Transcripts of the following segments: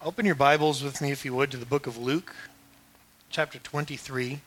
Open your Bibles with me, if you would, to the book of Luke, chapter 23.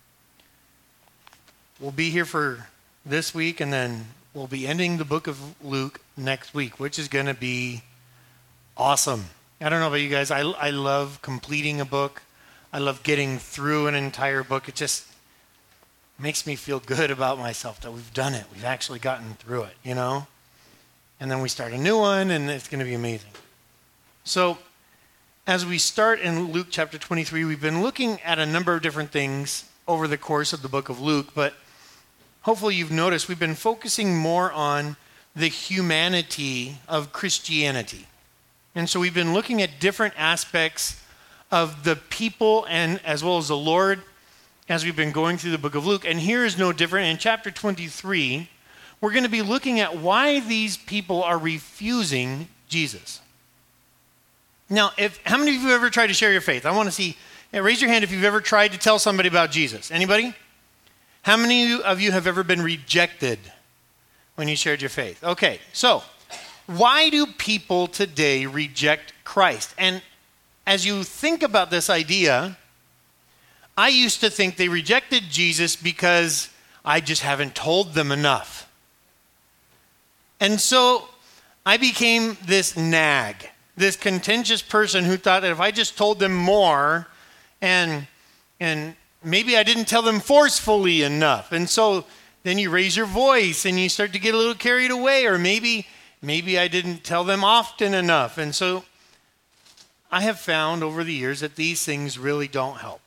We'll be here for this week, and then we'll be ending the book of Luke next week, which is going to be awesome. I don't know about you guys. I love completing a book. I love getting through an entire book. It just makes me feel good about myself that we've done it. We've actually gotten through it, you know? And then we start a new one, and it's going to be amazing. So, as we start in Luke chapter 23, we've been looking at a number of different things over the course of the book of Luke, but hopefully you've noticed we've been focusing more on the humanity of Christianity. And so we've been looking at different aspects of the people and as well as the Lord as we've been going through the book of Luke. And here is no different. In chapter 23, we're going to be looking at why these people are refusing Jesus. Now, how many of you have ever tried to share your faith? I want to see, raise your hand if you've ever tried to tell somebody about Jesus. Anybody? How many of you have ever been rejected when you shared your faith? Okay, so why do people today reject Christ? And as you think about this idea, I used to think they rejected Jesus because I just haven't told them enough. And so I became this nag. This contentious person who thought that if I just told them more and maybe I didn't tell them forcefully enough. And so then you raise your voice and you start to get a little carried away, or maybe I didn't tell them often enough. And so I have found over the years that these things really don't help.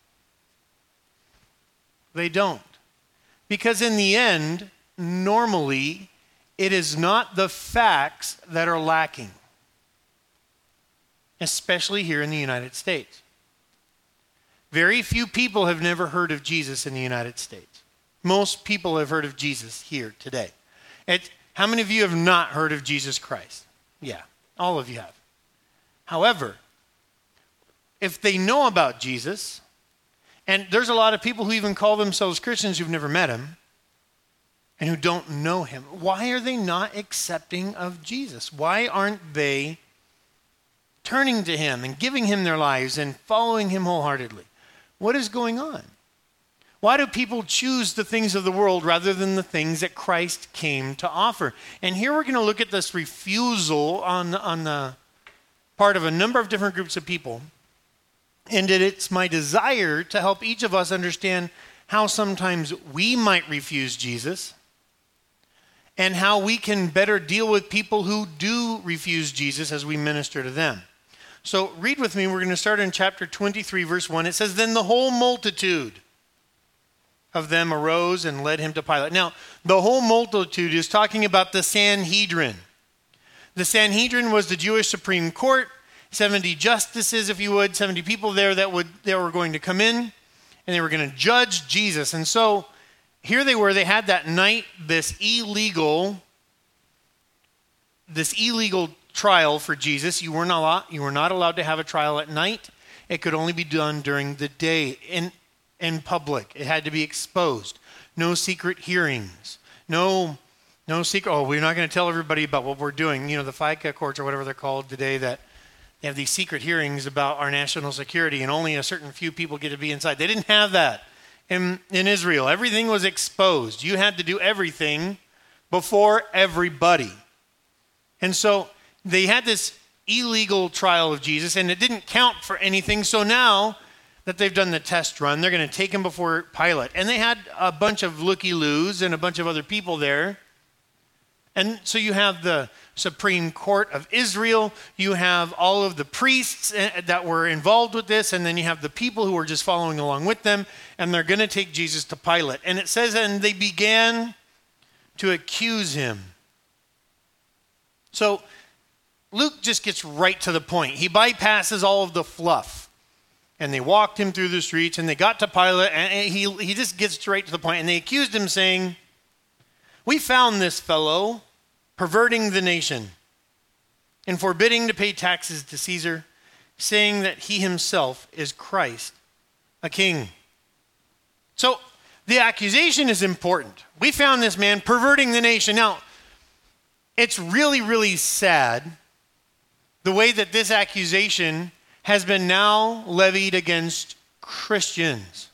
They don't. Because in the end, normally, it is not the facts that are lacking. Especially here in the United States. Very few people have never heard of Jesus in the United States. Most people have heard of Jesus here today. How many of you have not heard of Jesus Christ? Yeah, all of you have. However, if they know about Jesus, and there's a lot of people who even call themselves Christians who've never met him and who don't know him, why are they not accepting of Jesus? Why aren't they turning to him and giving him their lives and following him wholeheartedly? What is going on? Why do people choose the things of the world rather than the things that Christ came to offer? And here we're going to look at this refusal on the part of a number of different groups of people. And it's my desire to help each of us understand how sometimes we might refuse Jesus and how we can better deal with people who do refuse Jesus as we minister to them. So read with me. We're going to start in chapter 23, verse 1. It says, "Then the whole multitude of them arose and led him to Pilate." Now, the whole multitude is talking about the Sanhedrin. The Sanhedrin was the Jewish Supreme Court, 70 justices, if you would, 70 people there that were going to come in, and they were going to judge Jesus. And so here they were. They had that night this illegal trial for Jesus. You were not allowed to have a trial at night. It could only be done during the day in public. It had to be exposed. No secret hearings. No secret. Oh, we're not going to tell everybody about what we're doing. You know, the FICA courts or whatever they're called today, that they have these secret hearings about our national security, and only a certain few people get to be inside. They didn't have that in Israel. Everything was exposed. You had to do everything before everybody. And so they had this illegal trial of Jesus, and it didn't count for anything. So now that they've done the test run, they're going to take him before Pilate. And they had a bunch of looky-loos and a bunch of other people there. And so you have the Supreme Court of Israel. You have all of the priests that were involved with this. And then you have the people who were just following along with them. And they're going to take Jesus to Pilate. And it says, and they began to accuse him. So Luke just gets right to the point. He bypasses all of the fluff. And they walked him through the streets, and they got to Pilate, and he just gets straight to the point. And they accused him, saying, "We found this fellow perverting the nation and forbidding to pay taxes to Caesar, saying that he himself is Christ, a king." So the accusation is important. We found this man perverting the nation. Now, it's really, really sad the way that this accusation has been now levied against Christians.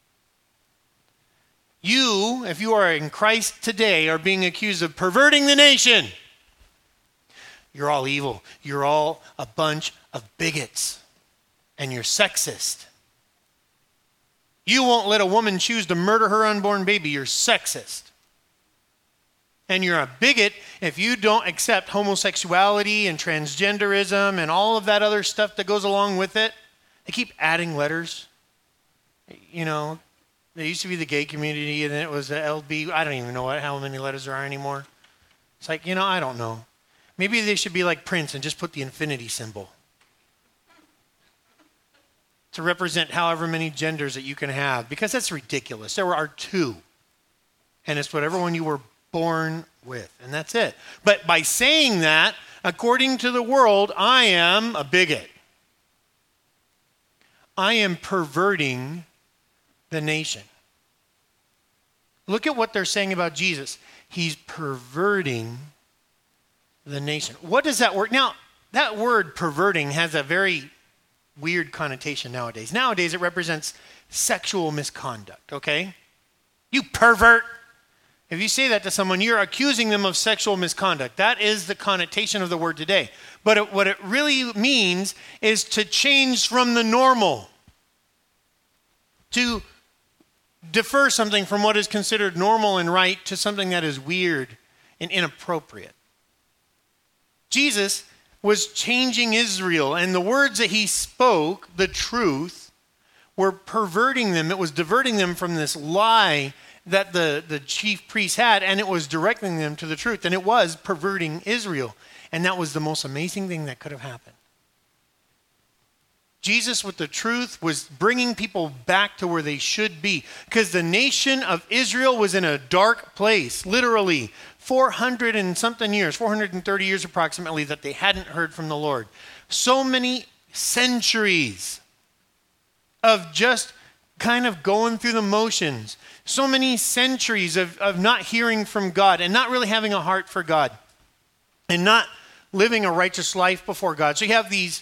You, if you are in Christ today, are being accused of perverting the nation. You're all evil. You're all a bunch of bigots. And you're sexist. You won't let a woman choose to murder her unborn baby. You're sexist. And you're a bigot if you don't accept homosexuality and transgenderism and all of that other stuff that goes along with it. They keep adding letters. You know, there used to be the gay community and it was the LB. I don't even know how many letters there are anymore. It's like, I don't know. Maybe they should be like Prince and just put the infinity symbol to represent however many genders that you can have, because that's ridiculous. There are two. And it's whatever one you were born with, and that's it. But by saying that, according to the world, I am a bigot. I am perverting the nation. Look at what they're saying about Jesus. He's perverting the nation. What does that word? Now, that word perverting has a very weird connotation nowadays. Nowadays, it represents sexual misconduct, okay? You pervert. If you say that to someone, you're accusing them of sexual misconduct. That is the connotation of the word today. But what it really means is to change from the normal, to defer something from what is considered normal and right to something that is weird and inappropriate. Jesus was changing Israel, and the words that he spoke, the truth, were perverting them. It was diverting them from this lie that the chief priests had, and it was directing them to the truth. And it was perverting Israel. And that was the most amazing thing that could have happened. Jesus, with the truth, was bringing people back to where they should be. Because the nation of Israel was in a dark place, literally 400 and something years, 430 years approximately, that they hadn't heard from the Lord. So many centuries of just kind of going through the motions. So many centuries of not hearing from God and not really having a heart for God and not living a righteous life before God. So you have these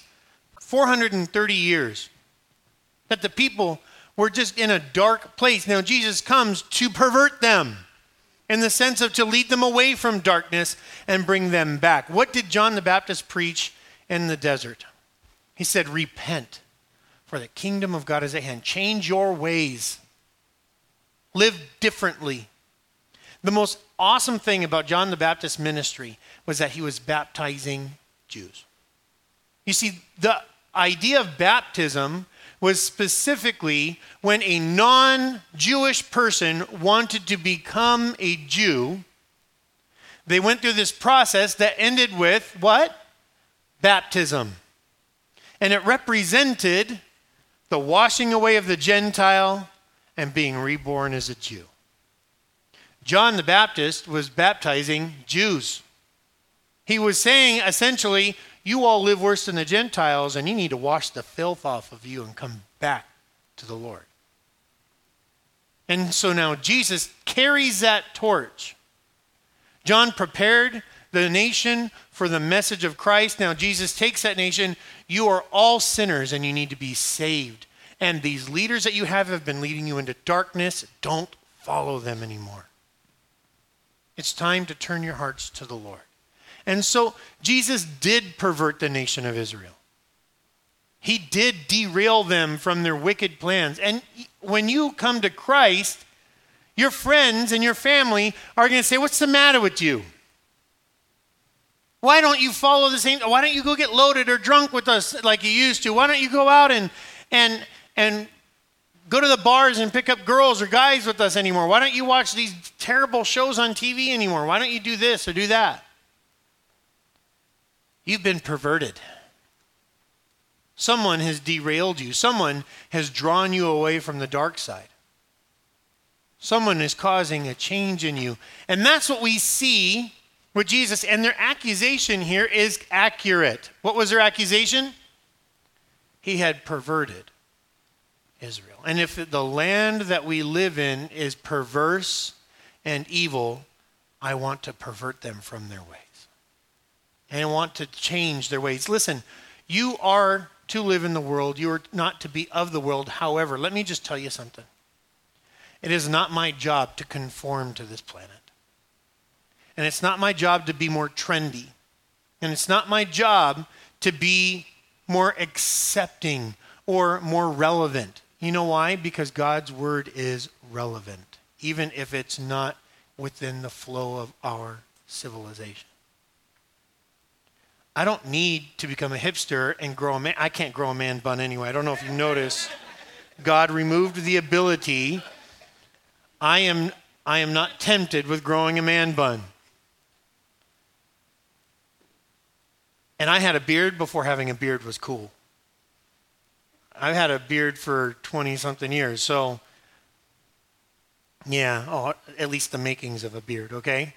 430 years that the people were just in a dark place. Now Jesus comes to pervert them in the sense of to lead them away from darkness and bring them back. What did John the Baptist preach in the desert? He said, repent, for the kingdom of God is at hand. Change your ways. Live differently. The most awesome thing about John the Baptist's ministry was that he was baptizing Jews. You see, the idea of baptism was specifically when a non-Jewish person wanted to become a Jew. They went through this process that ended with what? Baptism. And it represented the washing away of the Gentile and being reborn as a Jew. John the Baptist was baptizing Jews. He was saying, essentially, you all live worse than the Gentiles, and you need to wash the filth off of you and come back to the Lord. And so now Jesus carries that torch. John prepared the nation for the message of Christ. Now Jesus takes that nation. You are all sinners, and you need to be saved. And these leaders that you have been leading you into darkness. Don't follow them anymore. It's time to turn your hearts to the Lord. And so Jesus did pervert the nation of Israel. He did derail them from their wicked plans. And when you come to Christ, your friends and your family are going to say, what's the matter with you? Why don't you follow the same? Why don't you go get loaded or drunk with us like you used to? Why don't you go out and go to the bars and pick up girls or guys with us anymore? Why don't you watch these terrible shows on TV anymore? Why don't you do this or do that? You've been perverted. Someone has derailed you. Someone has drawn you away from the dark side. Someone is causing a change in you. And that's what we see with Jesus. And their accusation here is accurate. What was their accusation? He had perverted Israel. And if the land that we live in is perverse and evil, I want to pervert them from their ways. and want to change their ways. Listen, you are to live in the world. You are not to be of the world. However, let me just tell you something. It is not my job to conform to this planet. And it's not my job to be more trendy. And it's not my job to be more accepting or more relevant. You know why? Because God's word is relevant, even if it's not within the flow of our civilization. I don't need to become a hipster and grow a man. I can't grow a man bun anyway. I don't know if you notice. God removed the ability. I am not tempted with growing a man bun. And I had a beard before having a beard was cool. I've had a beard for 20-something years, so yeah, at least the makings of a beard, okay?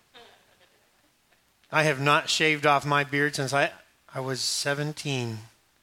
I have not shaved off my beard since I was 17.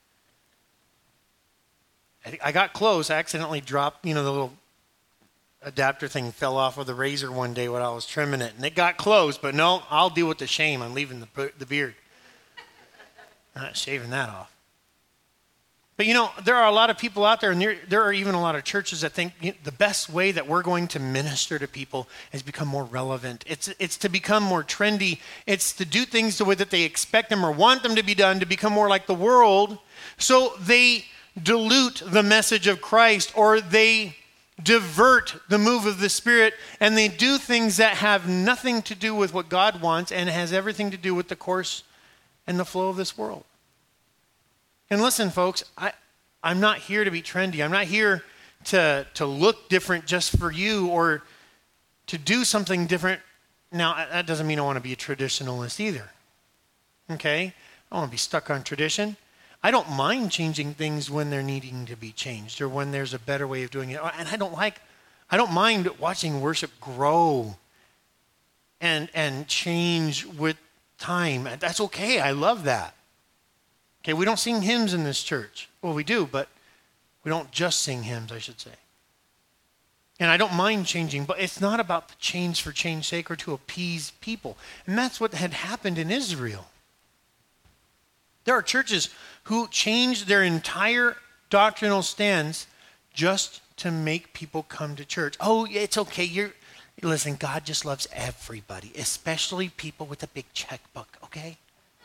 I got close. I accidentally dropped, the little adapter thing fell off of the razor one day when I was trimming it. And it got close, but no, I'll deal with the shame. I'm leaving the beard. I'm not shaving that off. But there are a lot of people out there, and there are even a lot of churches that think the best way that we're going to minister to people is become more relevant. It's to become more trendy. It's to do things the way that they expect them or want them to be done, to become more like the world. So they dilute the message of Christ, or they divert the move of the Spirit, and they do things that have nothing to do with what God wants and has everything to do with the course and the flow of this world. And listen, folks, I'm not here to be trendy. I'm not here to look different just for you or to do something different. Now, that doesn't mean I want to be a traditionalist either. Okay? I want to be stuck on tradition. I don't mind changing things when they're needing to be changed or when there's a better way of doing it. And I don't mind watching worship grow and change with time. That's okay. I love that. Okay, we don't sing hymns in this church. Well, we do, but we don't just sing hymns, I should say. And I don't mind changing, but it's not about the change for change's sake or to appease people. And that's what had happened in Israel. There are churches who changed their entire doctrinal stance just to make people come to church. Oh, it's okay. Listen, God just loves everybody, especially people with a big checkbook, okay?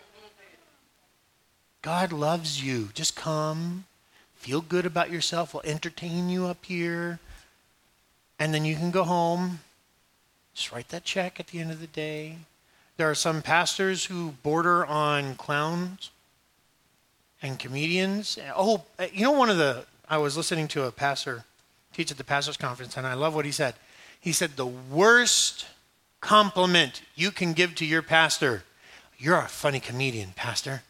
God loves you. Just come, feel good about yourself. We'll entertain you up here, and then you can go home. Just write that check at the end of the day. There are some pastors who border on clowns and comedians. Oh, I was listening to a pastor teach at the pastor's conference, and I love what he said. He said, the worst compliment you can give to your pastor, you're a funny comedian, pastor.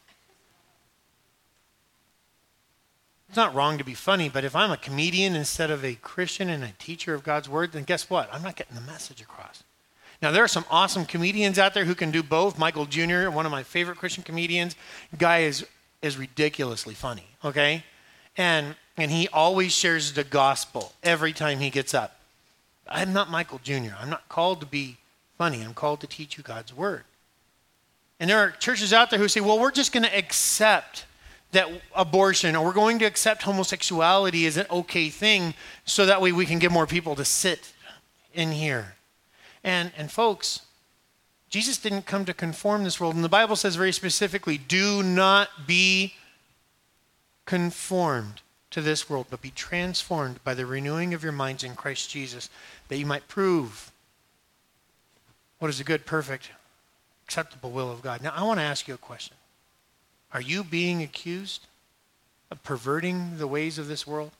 It's not wrong to be funny, but if I'm a comedian instead of a Christian and a teacher of God's word, then guess what? I'm not getting the message across. Now, there are some awesome comedians out there who can do both. Michael Jr., one of my favorite Christian comedians, guy is ridiculously funny, okay? And he always shares the gospel every time he gets up. I'm not Michael Jr. I'm not called to be funny. I'm called to teach you God's word. And there are churches out there who say, well, we're just going to accept that abortion, or we're going to accept homosexuality as an okay thing so that way we can get more people to sit in here. And folks, Jesus didn't come to conform this world. And the Bible says very specifically, do not be conformed to this world, but be transformed by the renewing of your minds in Christ Jesus, that you might prove what is a good, perfect, acceptable will of God. Now, I want to ask you a question. Are you being accused of perverting the ways of this world?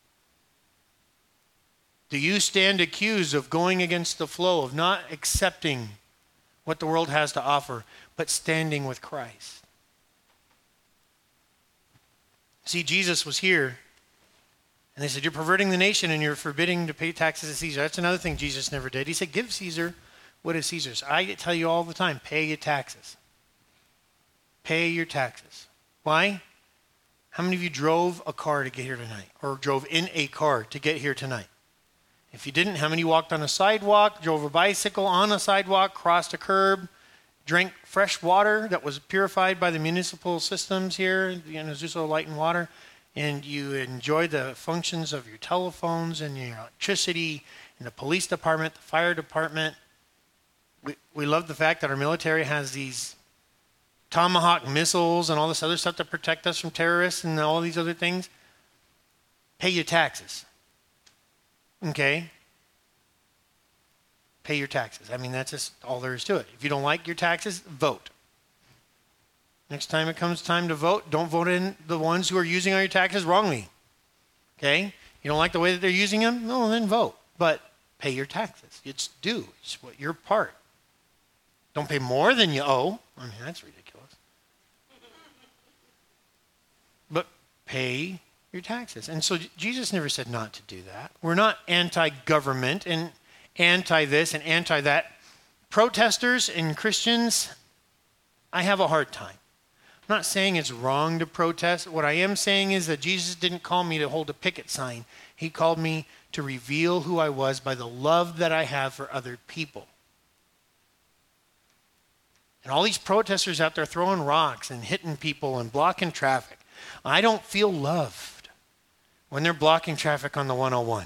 Do you stand accused of going against the flow, of not accepting what the world has to offer, but standing with Christ? See, Jesus was here, and they said, you're perverting the nation and you're forbidding to pay taxes to Caesar. That's another thing Jesus never did. He said, give Caesar what is Caesar's. I tell you all the time, pay your taxes. Pay your taxes. Why? How many of you drove a car to get here tonight? Or drove in a car to get here tonight? If you didn't, how many walked on a sidewalk, drove a bicycle on a sidewalk, crossed a curb, drank fresh water that was purified by the municipal systems here, Azusa Light and Water, and you enjoyed the functions of your telephones and your electricity and the police department, the fire department. We love the fact that our military has these Tomahawk missiles and all this other stuff to protect us from terrorists and all these other things. Pay your taxes. Okay? Pay your taxes. I mean, that's just all there is to it. If you don't like your taxes, vote. Next time it comes time to vote, don't vote in the ones who are using all your taxes wrongly. Okay? You don't like the way that they're using them? No, then vote. But pay your taxes. It's due. It's what your part. Don't pay more than you owe. I mean, that's ridiculous. But pay your taxes. And so Jesus never said not to do that. We're not anti-government and anti-this and anti-that. Protesters and Christians, I have a hard time. I'm not saying it's wrong to protest. What I am saying is that Jesus didn't call me to hold a picket sign. He called me to reveal who I was by the love that I have for other people. And all these protesters out there throwing rocks and hitting people and blocking traffic. I don't feel loved when they're blocking traffic on the 101.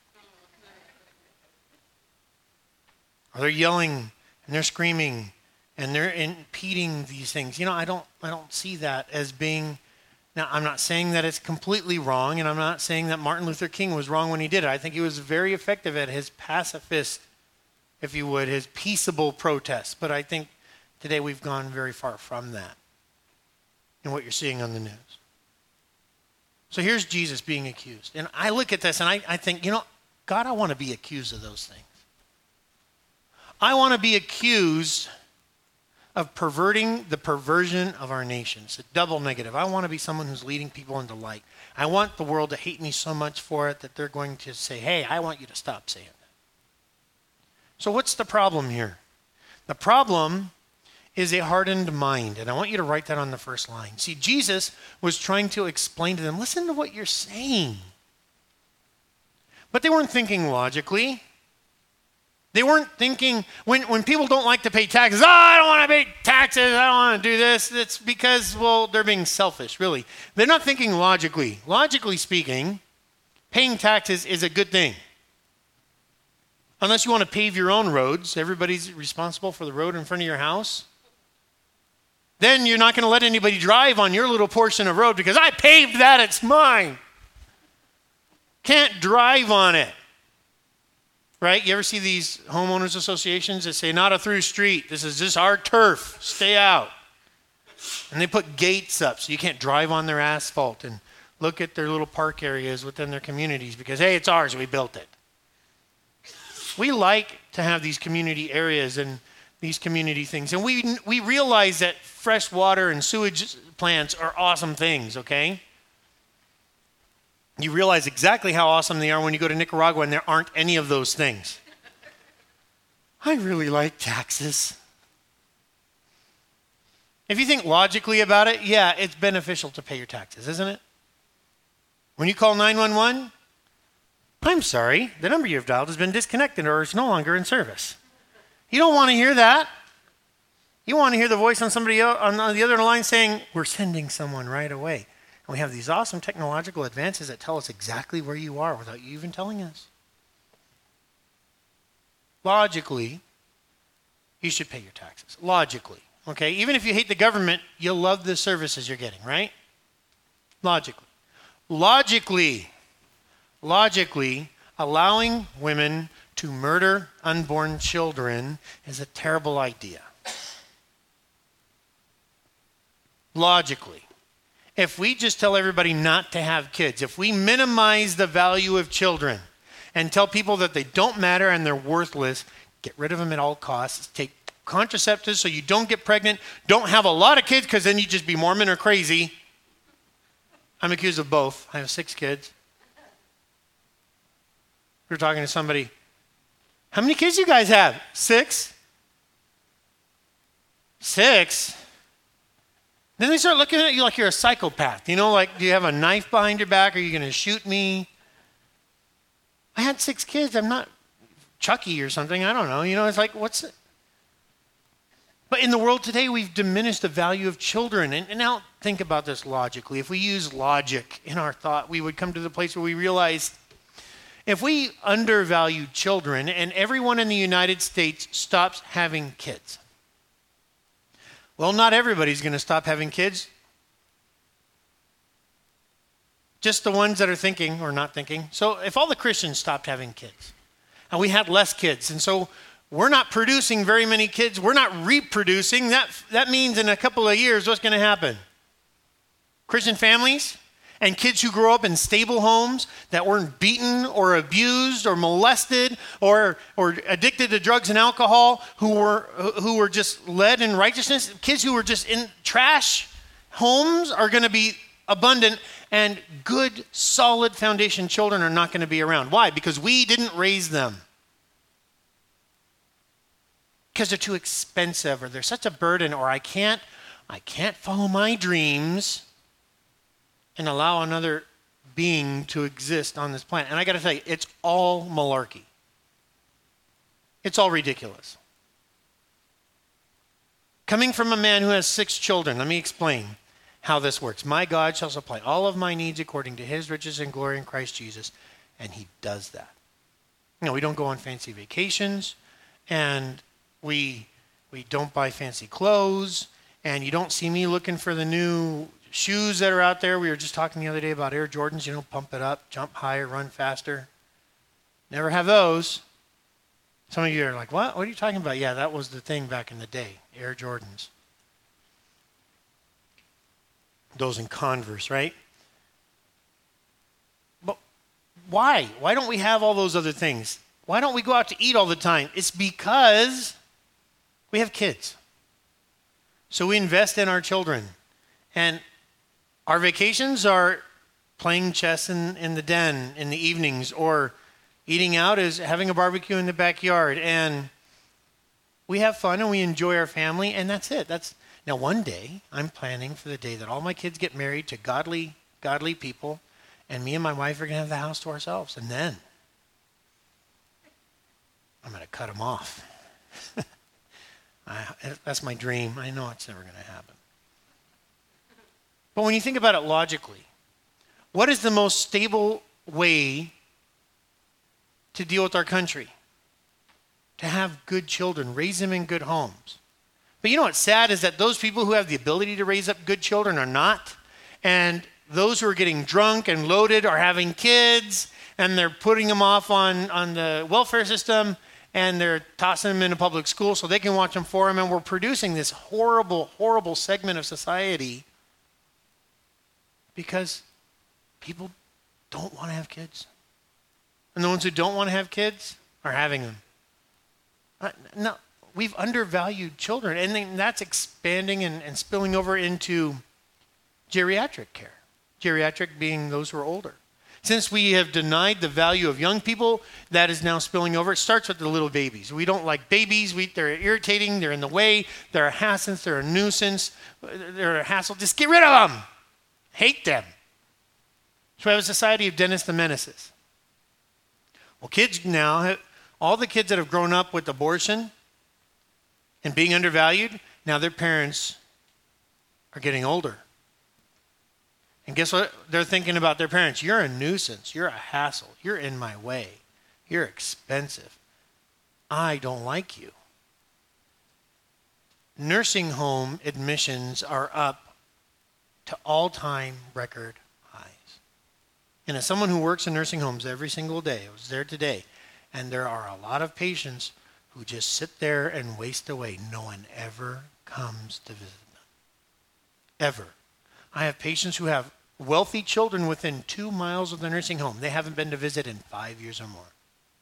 Or they're yelling and they're screaming and they're impeding these things. I don't see that as being. Now, I'm not saying that it's completely wrong, and I'm not saying that Martin Luther King was wrong when he did it. I think he was very effective at his pacifist, if you would, his peaceable protests. But I think today we've gone very far from that in what you're seeing on the news. So here's Jesus being accused. And I look at this and I think, God, I want to be accused of those things. I want to be accused of perverting the perversion of our nation. It's a double negative. I want to be someone who's leading people into light. I want the world to hate me so much for it that they're going to say, hey, I want you to stop saying that. So what's the problem here? The problem is a hardened mind. And I want you to write that on the first line. See, Jesus was trying to explain to them, listen to what you're saying. But they weren't thinking logically. They weren't thinking, when people don't like to pay taxes, I don't want to pay taxes, I don't want to do this. It's because, they're being selfish, really. They're not thinking logically. Logically speaking, paying taxes is a good thing. Unless you want to pave your own roads, everybody's responsible for the road in front of your house. Then you're not going to let anybody drive on your little portion of road because I paved that, it's mine. Can't drive on it. Right? You ever see these homeowners associations that say, not a through street. This is just our turf. Stay out. And they put gates up so you can't drive on their asphalt and look at their little park areas within their communities because, hey, it's ours. We built it. We like to have these community areas and these community things. And we realize that fresh water and sewage plants are awesome things, okay? You realize exactly how awesome they are when you go to Nicaragua and there aren't any of those things. I really like taxes. If you think logically about it, yeah, it's beneficial to pay your taxes, isn't it? When you call 911, I'm sorry, the number you've dialed has been disconnected or is no longer in service. You don't want to hear that. You want to hear the voice on somebody else, on the other line saying, we're sending someone right away. And we have these awesome technological advances that tell us exactly where you are without you even telling us. Logically, you should pay your taxes. Logically, okay? Even if you hate the government, you'll love the services you're getting, right? Logically, allowing women to murder unborn children is a terrible idea. Logically. If we just tell everybody not to have kids, if we minimize the value of children and tell people that they don't matter and they're worthless, get rid of them at all costs, take contraceptives so you don't get pregnant, don't have a lot of kids because then you just be Mormon or crazy. I'm accused of both. I have 6 kids. We were talking to somebody, how many kids you guys have? 6? 6? Then they start looking at you like you're a psychopath. Like, do you have a knife behind your back? Are you going to shoot me? I had 6 kids. I'm not Chucky or something. I don't know. It's like, what's it? But in the world today, we've diminished the value of children. And now think about this logically. If we use logic in our thought, we would come to the place where we realize if we undervalue children and everyone in the United States stops having kids, well, not everybody's going to stop having kids. Just the ones that are thinking or not thinking. So if all the Christians stopped having kids and we had less kids, and so we're not producing very many kids, we're not reproducing, that means in a couple of years, what's going to happen? Christian families and kids who grow up in stable homes that weren't beaten or abused or molested or addicted to drugs and alcohol, who were just led in righteousness, kids who were just in trash homes are going to be abundant, and good, solid foundation children are not going to be around. Why? Because we didn't raise them. Because they're too expensive, or they're such a burden, or I can't follow my dreams and allow another being to exist on this planet. And I got to tell you, it's all malarkey. It's all ridiculous. Coming from a man who has 6 children, let me explain how this works. My God shall supply all of my needs according to his riches and glory in Christ Jesus. And he does that. You know, we don't go on fancy vacations, and we don't buy fancy clothes, and you don't see me looking for the new shoes that are out there. We were just talking the other day about Air Jordans, pump it up, jump higher, run faster. Never have those. Some of you are like, what? What are you talking about? Yeah, that was the thing back in the day, Air Jordans. Those in Converse, right? But why? Why don't we have all those other things? Why don't we go out to eat all the time? It's because we have kids. So we invest in our children. And our vacations are playing chess in the den in the evenings, or eating out is having a barbecue in the backyard. And we have fun and we enjoy our family, and that's it. Now, one day, I'm planning for the day that all my kids get married to godly people, and me and my wife are going to have the house to ourselves. And then I'm going to cut them off. That's my dream. I know it's never going to happen. But when you think about it logically, what is the most stable way to deal with our country? To have good children, raise them in good homes. But you know what's sad is that those people who have the ability to raise up good children are not. And those who are getting drunk and loaded are having kids, and they're putting them off on the welfare system, and they're tossing them into public school so they can watch them for them. And we're producing this horrible, horrible segment of society because people don't want to have kids. And the ones who don't want to have kids are having them. No. We've undervalued children, and then that's expanding and spilling over into geriatric care. Geriatric being those who are older. Since we have denied the value of young people, that is now spilling over. It starts with the little babies. We don't like babies. They're irritating. They're in the way. They're a hassle. They're a nuisance. They're a hassle. Just get rid of them. Hate them. So we have a society of Dennis the Menaces. Well, kids now, all the kids that have grown up with abortion and being undervalued, now their parents are getting older. And guess what they're thinking about their parents? You're a nuisance. You're a hassle. You're in my way. You're expensive. I don't like you. Nursing home admissions are up to all-time record highs. And as someone who works in nursing homes every single day, I was there today, and there are a lot of patients who just sit there and waste away. No one ever comes to visit them. Ever. I have patients who have wealthy children within 2 miles of the nursing home. They haven't been to visit in 5 years or more.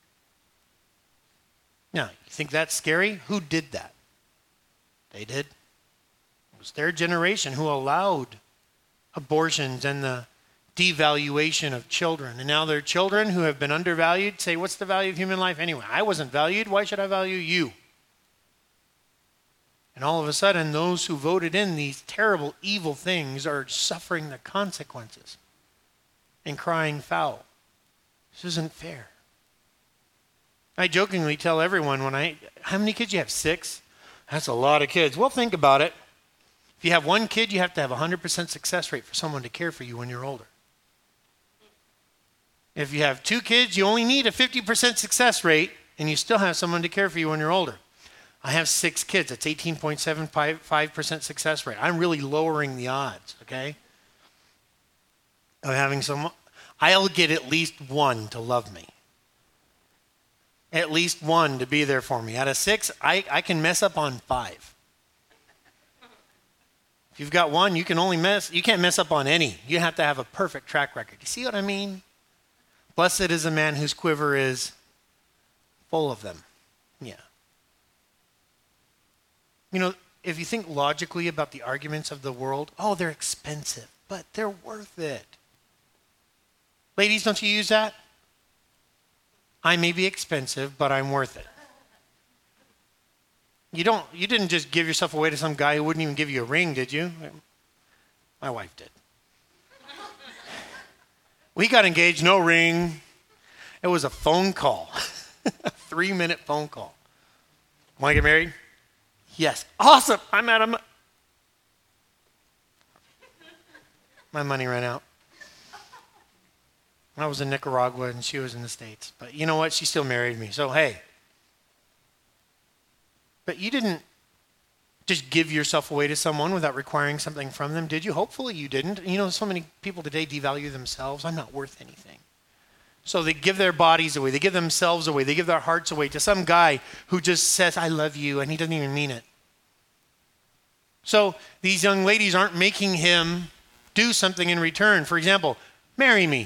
Now, you think that's scary? Who did that? They did. It was their generation who allowed abortions and the devaluation of children. And now their children who have been undervalued say, what's the value of human life anyway? I wasn't valued. Why should I value you? And all of a sudden, those who voted in these terrible, evil things are suffering the consequences and crying foul. This isn't fair. I jokingly tell everyone how many kids you have? 6? That's a lot of kids. Well, think about it. If you have one kid, you have to have a 100% success rate for someone to care for you when you're older. If you have 2 kids, you only need a 50% success rate, and you still have someone to care for you when you're older. I have 6 kids. That's 18.75% success rate. I'm really lowering the odds, okay, of having someone. I'll get at least 1 to love me. At least 1 to be there for me. Out of 6, I can mess up on 5. If you've got 1, you can't mess up on any. You have to have a perfect track record. You see what I mean? Blessed is a man whose quiver is full of them. Yeah. You know, if you think logically about the arguments of the world, oh, they're expensive, but they're worth it. Ladies, don't you use that? I may be expensive, but I'm worth it. You didn't just give yourself away to some guy who wouldn't even give you a ring, did you? My wife did. We got engaged, no ring. It was a phone call, a 3-minute phone call. Want to get married? Yes. Awesome. I'm at a... My money ran out. I was in Nicaragua and she was in the States. But you know what? She still married me. So, hey. But you didn't just give yourself away to someone without requiring something from them, did you? Hopefully you didn't. You know, so many people today devalue themselves. I'm not worth anything. So they give their bodies away. They give themselves away. They give their hearts away to some guy who just says, I love you, and he doesn't even mean it. So these young ladies aren't making him do something in return. For example, marry me.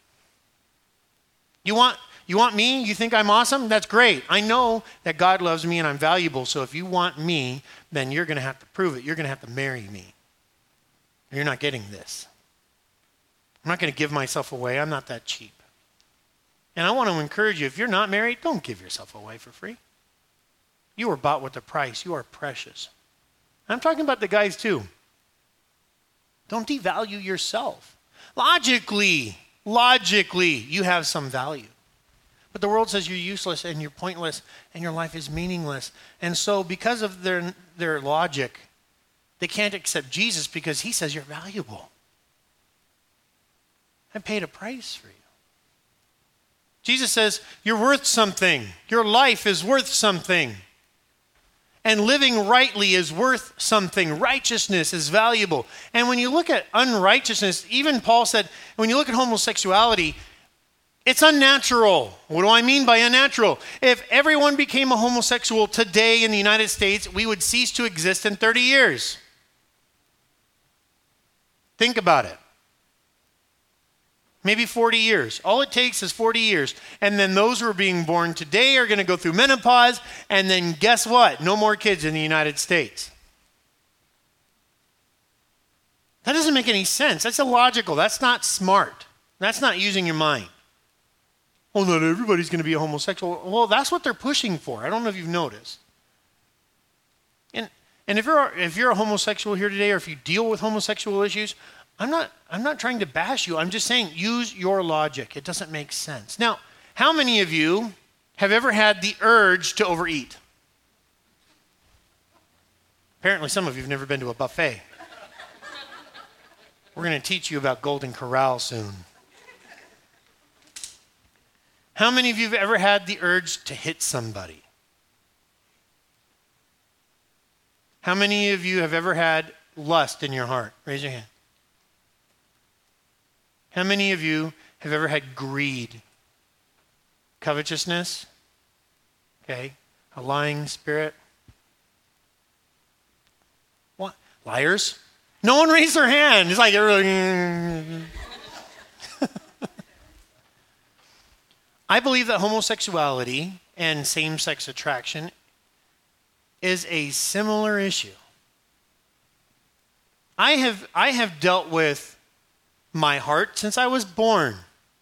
You want me? You think I'm awesome? That's great. I know that God loves me and I'm valuable. So if you want me, then you're going to have to prove it. You're going to have to marry me. You're not getting this. I'm not going to give myself away. I'm not that cheap. And I want to encourage you, if you're not married, don't give yourself away for free. You were bought with a price. You are precious. I'm talking about the guys too. Don't devalue yourself. Logically, you have some value. But the world says you're useless and you're pointless and your life is meaningless. And so because of their logic, they can't accept Jesus because he says you're valuable. I paid a price for you. Jesus says you're worth something. Your life is worth something. And living rightly is worth something. Righteousness is valuable. And when you look at unrighteousness, even Paul said, when you look at homosexuality, it's unnatural. What do I mean by unnatural? If everyone became a homosexual today in the United States, we would cease to exist in 30 years. Think about it. Maybe 40 years. All it takes is 40 years. And then those who are being born today are going to go through menopause. And then guess what? No more kids in the United States. That doesn't make any sense. That's illogical. That's not smart. That's not using your mind. Oh, not everybody's going to be a homosexual. Well, that's what they're pushing for. I don't know if you've noticed. And if you're a homosexual here today, or if you deal with homosexual issues, I'm not trying to bash you. I'm just saying use your logic. It doesn't make sense. Now, how many of you have ever had the urge to overeat? Apparently some of you have never been to a buffet. We're going to teach you about Golden Corral soon. How many of you have ever had the urge to hit somebody? How many of you have ever had lust in your heart? Raise your hand. How many of you have ever had greed? Covetousness? Okay. A lying spirit? What? Liars? No one raised their hand. It's like everyone. I believe that homosexuality and same-sex attraction is a similar issue. I have dealt with my heart since I was born.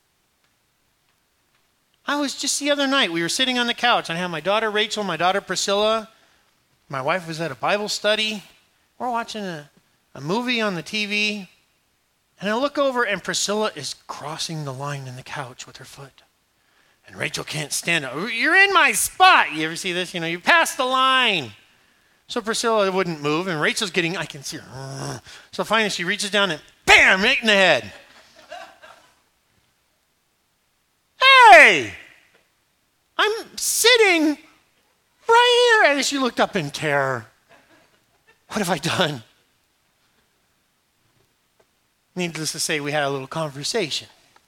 I was just the other night, we were sitting on the couch. I had my daughter Rachel, my daughter Priscilla. My wife was at a Bible study. We're watching a movie on the TV. And I look over and Priscilla is crossing the line in the couch with her foot. And Rachel can't stand it. You're in my spot. You ever see this? You know, you passed the line. So Priscilla wouldn't move, and Rachel's getting, I can see her. So finally she reaches down and bam, right in the head. Hey, I'm sitting right here. And she looked up in terror. What have I done? Needless to say, we had a little conversation.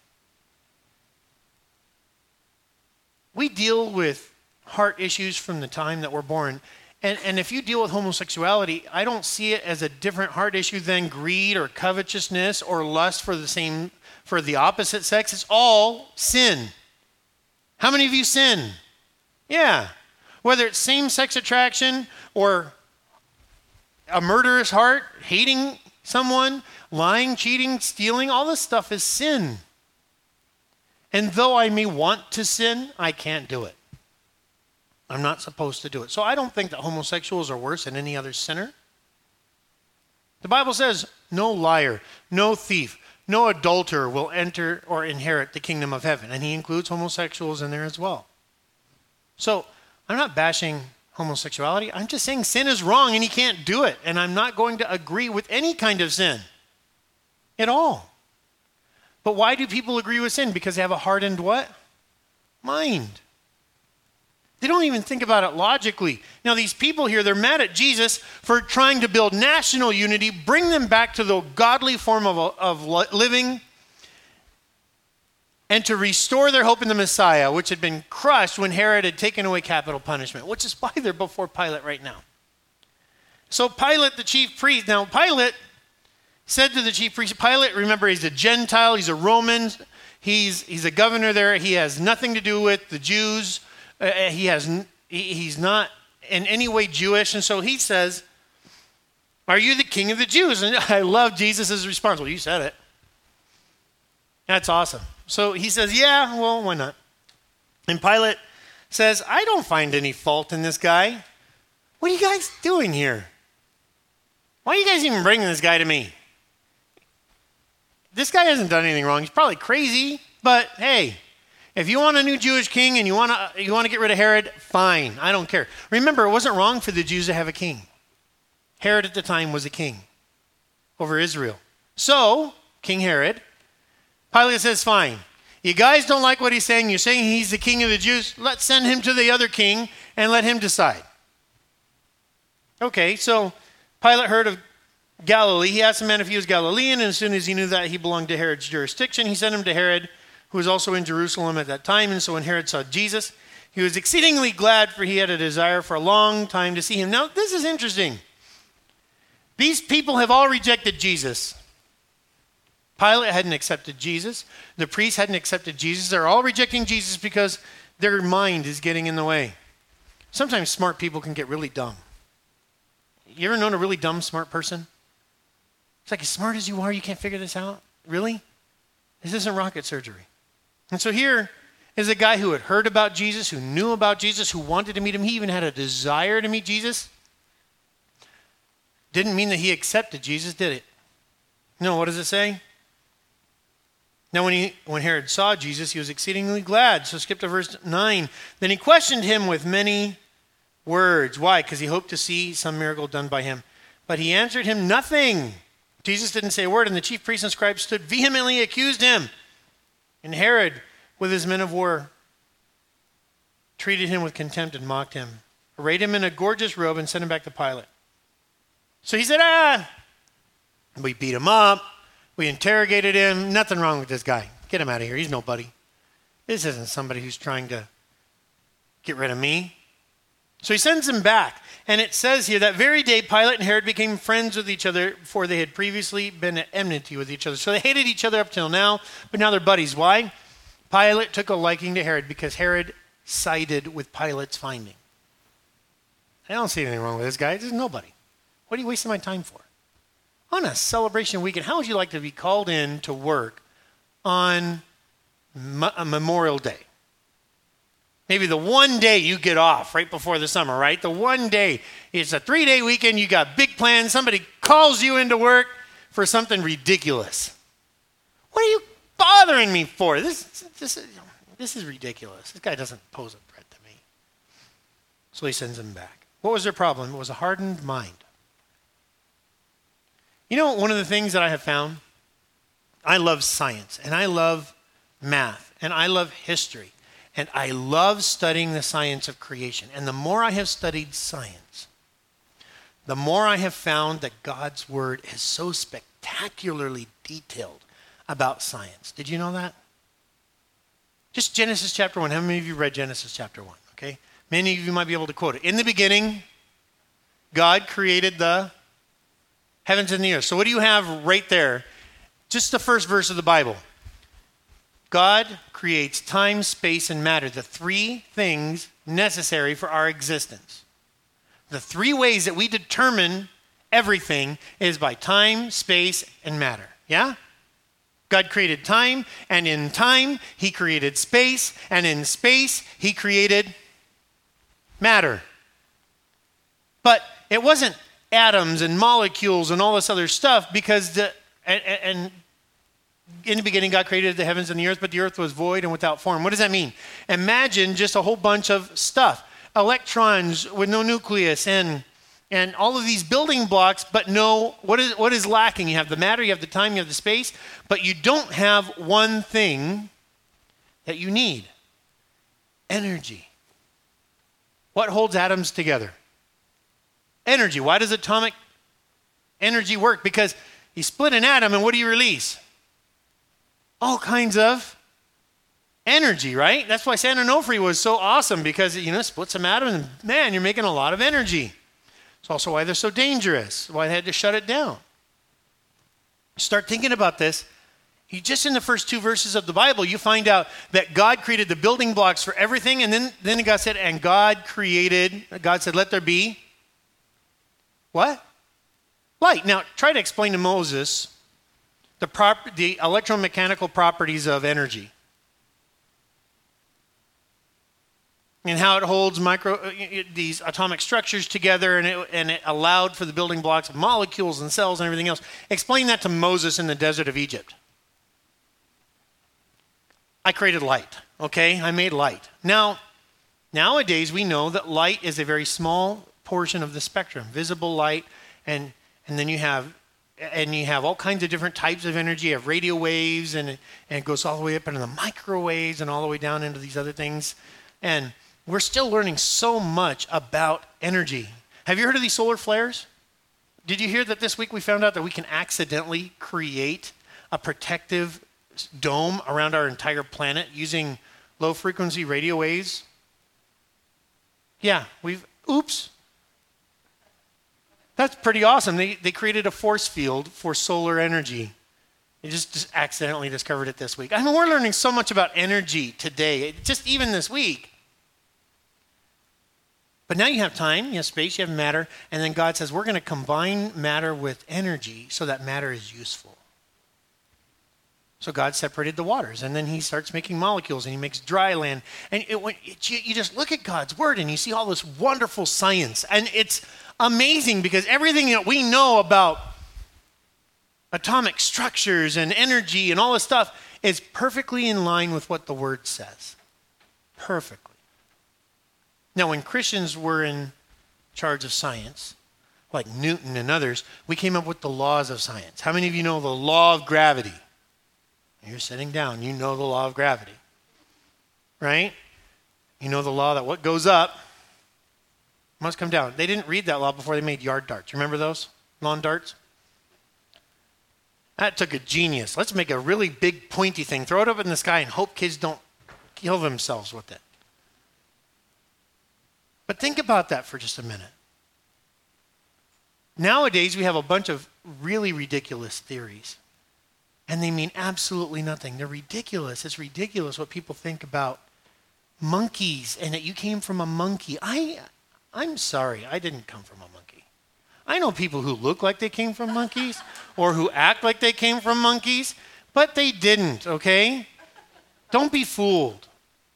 We deal with heart issues from the time that we're born. And if you deal with homosexuality, I don't see it as a different heart issue than greed or covetousness or lust for the opposite sex. It's all sin. How many of you sin? Yeah. Whether it's same-sex attraction or a murderous heart, hating someone, lying, cheating, stealing, all this stuff is sin. And though I may want to sin, I can't do it. I'm not supposed to do it. So I don't think that homosexuals are worse than any other sinner. The Bible says no liar, no thief, no adulterer will enter or inherit the kingdom of heaven. And he includes homosexuals in there as well. So I'm not bashing homosexuality. I'm just saying sin is wrong and you can't do it. And I'm not going to agree with any kind of sin at all. But why do people agree with sin? Because they have a hardened what? Mind. They don't even think about it logically. Now, these people here, they're mad at Jesus for trying to build national unity, bring them back to the godly form of living, and to restore their hope in the Messiah, which had been crushed when Herod had taken away capital punishment, which is why they're before Pilate right now. So Pilate, the chief priest, now Pilate said to the chief priest, Pilate, remember, he's a Gentile, he's a Roman, he's a governor there, he has nothing to do with the Jews. He's not in any way Jewish. And so he says, are you the king of the Jews? And I love Jesus' response. Well, you said it. That's awesome. So he says, yeah, well, why not? And Pilate says, I don't find any fault in this guy. What are you guys doing here? Why are you guys even bringing this guy to me? This guy hasn't done anything wrong. He's probably crazy, but hey, if you want a new Jewish king and you want to get rid of Herod, fine. I don't care. Remember, it wasn't wrong for the Jews to have a king. Herod at the time was a king over Israel. So, King Herod, Pilate says, fine. You guys don't like what he's saying. You're saying he's the king of the Jews. Let's send him to the other king and let him decide. Okay, so Pilate heard of Galilee. He asked the man if he was Galilean, and as soon as he knew that he belonged to Herod's jurisdiction, he sent him to Herod, who was also in Jerusalem at that time. And so when Herod saw Jesus, he was exceedingly glad, for he had a desire for a long time to see him. Now, this is interesting. These people have all rejected Jesus. Pilate hadn't accepted Jesus. The priests hadn't accepted Jesus. They're all rejecting Jesus because their mind is getting in the way. Sometimes smart people can get really dumb. You ever known a really dumb, smart person? It's like, as smart as you are, you can't figure this out? Really? This isn't rocket surgery. And so here is a guy who had heard about Jesus, who knew about Jesus, who wanted to meet him. He even had a desire to meet Jesus. Didn't mean that he accepted Jesus, did it? No, what does it say? Now when Herod saw Jesus, he was exceedingly glad. So skip to verse 9. Then he questioned him with many words. Why? Because he hoped to see some miracle done by him. But he answered him nothing. Jesus didn't say a word, and the chief priests and scribes stood vehemently accused him. And Herod, with his men of war, treated him with contempt and mocked him, arrayed him in a gorgeous robe, and sent him back to Pilate. So he said, we beat him up, we interrogated him, nothing wrong with this guy. Get him out of here, he's nobody. This isn't somebody who's trying to get rid of me. So he sends him back. And it says here, that very day, Pilate and Herod became friends with each other, for they had previously been at enmity with each other. So they hated each other up till now, but now they're buddies. Why? Pilate took a liking to Herod because Herod sided with Pilate's finding. I don't see anything wrong with this guy. This is nobody. What are you wasting my time for? On a celebration weekend, how would you like to be called in to work on a Memorial Day? Maybe the one day you get off right before the summer, right? The one day. It's a 3-day weekend. You got big plans. Somebody calls you into work for something ridiculous. What are you bothering me for? This is ridiculous. This guy doesn't pose a threat to me. So he sends him back. What was their problem? It was a hardened mind. You know, one of the things that I have found, I love science, and I love math, and I love history, and I love studying the science of creation. And the more I have studied science, the more I have found that God's word is so spectacularly detailed about science. Did you know that? Just Genesis chapter 1. How many of you read Genesis chapter 1? Okay. Many of you might be able to quote it. In the beginning, God created the heavens and the earth. So what do you have right there? Just the first verse of the Bible. God creates time, space, and matter, the three things necessary for our existence. The three ways that we determine everything is by time, space, and matter. Yeah? God created time, and in time, he created space, and in space, he created matter. But it wasn't atoms and molecules and all this other stuff, because in the beginning, God created the heavens and the earth, but the earth was void and without form. What does that mean? Imagine just a whole bunch of stuff. Electrons with no nucleus and all of these building blocks, but no, what is lacking? You have the matter, you have the time, you have the space, but you don't have one thing that you need. Energy. What holds atoms together? Energy. Why does atomic energy work? Because you split an atom and what do you release? All kinds of energy, right? That's why San Onofre was so awesome, because it splits some atom and man, you're making a lot of energy. It's also why they're so dangerous, why they had to shut it down. Start thinking about this. Just in the first two verses of the Bible, you find out that God created the building blocks for everything, and then God said, and God said, let there be what? Light. Now, try to explain to Moses the electromechanical properties of energy and how it holds these atomic structures together, and it allowed for the building blocks of molecules and cells and everything else. Explain that to Moses in the desert of Egypt. I created light, okay? I made light. Now, nowadays we know that light is a very small portion of the spectrum, visible light, and then you have all kinds of different types of energy. You have radio waves, and it goes all the way up into the microwaves and all the way down into these other things. And we're still learning so much about energy. Have you heard of these solar flares? Did you hear that this week we found out that we can accidentally create a protective dome around our entire planet using low-frequency radio waves? Yeah, oops. That's pretty awesome. They created a force field for solar energy. They just accidentally discovered it this week. I mean, we're learning so much about energy today, just even this week. But now you have time, you have space, you have matter, and then God says, we're going to combine matter with energy so that matter is useful. So God separated the waters, and then he starts making molecules, and he makes dry land. And you just look at God's word, and you see all this wonderful science. And it's amazing, because everything that we know about atomic structures and energy and all this stuff is perfectly in line with what the word says. Perfectly. Now, when Christians were in charge of science, like Newton and others, we came up with the laws of science. How many of you know the law of gravity? You're sitting down, you know the law of gravity, right? You know the law that what goes up must come down. They didn't read that law before they made yard darts. Remember those? Lawn darts? That took a genius. Let's make a really big pointy thing, throw it up in the sky, and hope kids don't kill themselves with it. But think about that for just a minute. Nowadays, we have a bunch of really ridiculous theories, and they mean absolutely nothing. They're ridiculous. It's ridiculous what people think about monkeys and that you came from a monkey. I'm sorry, I didn't come from a monkey. I know people who look like they came from monkeys or who act like they came from monkeys, but they didn't, okay? Don't be fooled.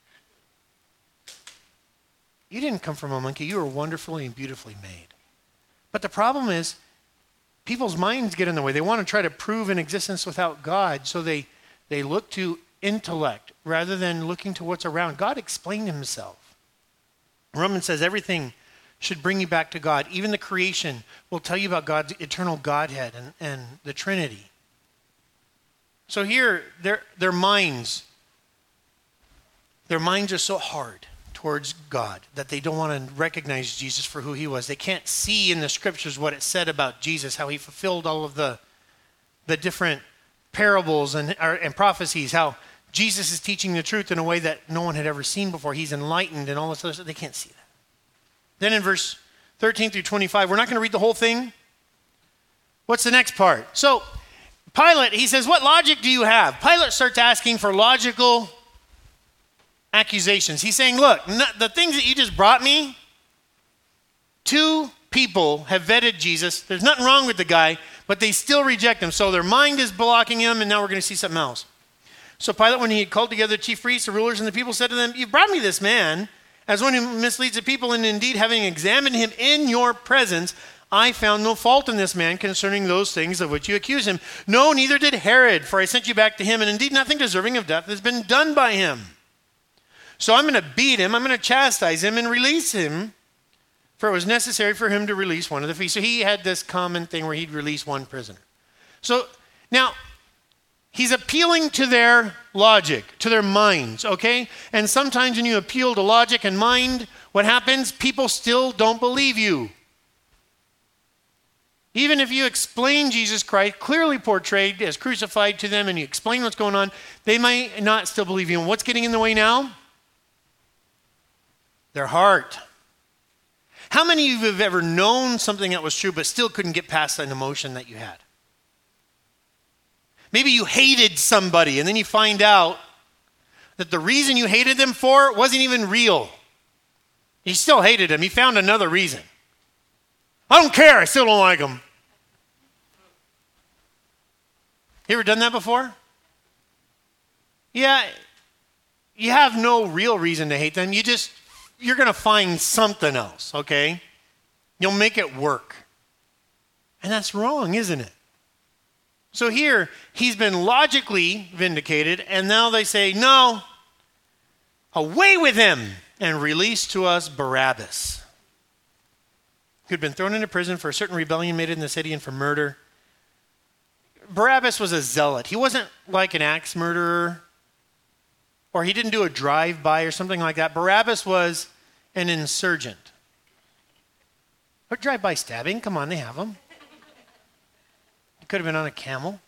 You didn't come from a monkey. You were wonderfully and beautifully made. But the problem is, people's minds get in the way. They want to try to prove an existence without God, so they look to intellect rather than looking to what's around. God explained himself. Romans says everything should bring you back to God. Even the creation will tell you about God's eternal Godhead and the Trinity. So here, their minds are so hard towards God that they don't want to recognize Jesus for who he was. They can't see in the scriptures what it said about Jesus, how he fulfilled all of the different parables and prophecies, how Jesus is teaching the truth in a way that no one had ever seen before. He's enlightened and all this other stuff. They can't see that. Then in verse 13 through 25, we're not going to read the whole thing. What's the next part? So Pilate, he says, what logic do you have? Pilate starts asking for logical accusations. He's saying, look, the things that you just brought me, 2 people have vetted Jesus. There's nothing wrong with the guy, but they still reject him. So their mind is blocking him, and now we're going to see something else. So Pilate, when he had called together the chief priests, the rulers, and the people, said to them, you've brought me this man as one who misleads the people, and indeed, having examined him in your presence, I found no fault in this man concerning those things of which you accuse him. No, neither did Herod, for I sent you back to him, and indeed nothing deserving of death has been done by him. So I'm going to beat him, I'm going to chastise him and release him, for it was necessary for him to release one of the feasts. So he had this common thing where he'd release one prisoner. So now, he's appealing to their logic, to their minds, okay? And sometimes when you appeal to logic and mind, what happens? People still don't believe you. Even if you explain Jesus Christ, clearly portrayed as crucified to them, and you explain what's going on, they might not still believe you. And what's getting in the way now? Their heart. How many of you have ever known something that was true but still couldn't get past an emotion that you had? Maybe you hated somebody and then you find out that the reason you hated them for wasn't even real. You still hated them. You found another reason. I don't care. I still don't like them. You ever done that before? Yeah. You have no real reason to hate them. You're going to find something else, okay? You'll make it work. And that's wrong, isn't it? So here, he's been logically vindicated, and now they say, no, away with him, and release to us Barabbas, who'd been thrown into prison for a certain rebellion made in the city and for murder. Barabbas was a zealot. He wasn't like an axe murderer, or he didn't do a drive-by or something like that. Barabbas was an insurgent. Or drive-by stabbing. Come on, they have them. He could have been on a camel.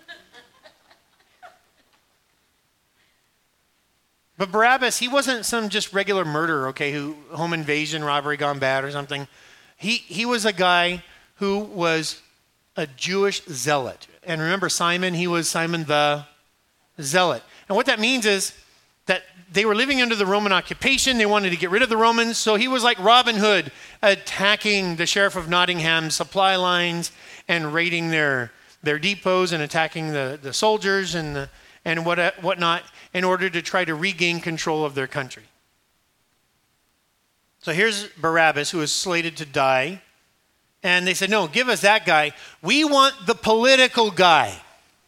But Barabbas, he wasn't some just regular murderer, okay, who home invasion, robbery gone bad or something. He was a guy who was a Jewish zealot. And remember Simon, he was Simon the Zealot. And what that means is that they were living under the Roman occupation. They wanted to get rid of the Romans. So he was like Robin Hood, attacking the sheriff of Nottingham's supply lines and raiding their depots and attacking the soldiers and whatnot in order to try to regain control of their country. So here's Barabbas, who is slated to die. And they said, no, give us that guy. We want the political guy.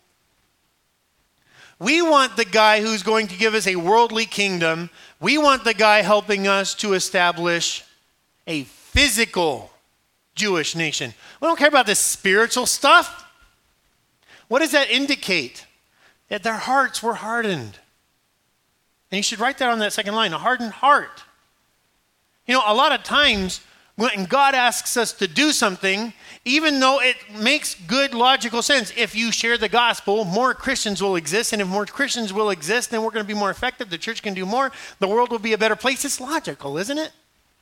We want the guy who's going to give us a worldly kingdom. We want the guy helping us to establish a physical Jewish nation. We don't care about this spiritual stuff. What does that indicate? That their hearts were hardened. And you should write that on that second line, a hardened heart. You know, a lot of times when God asks us to do something, even though it makes good logical sense, if you share the gospel, more Christians will exist. And if more Christians will exist, then we're going to be more effective. The church can do more. The world will be a better place. It's logical, isn't it?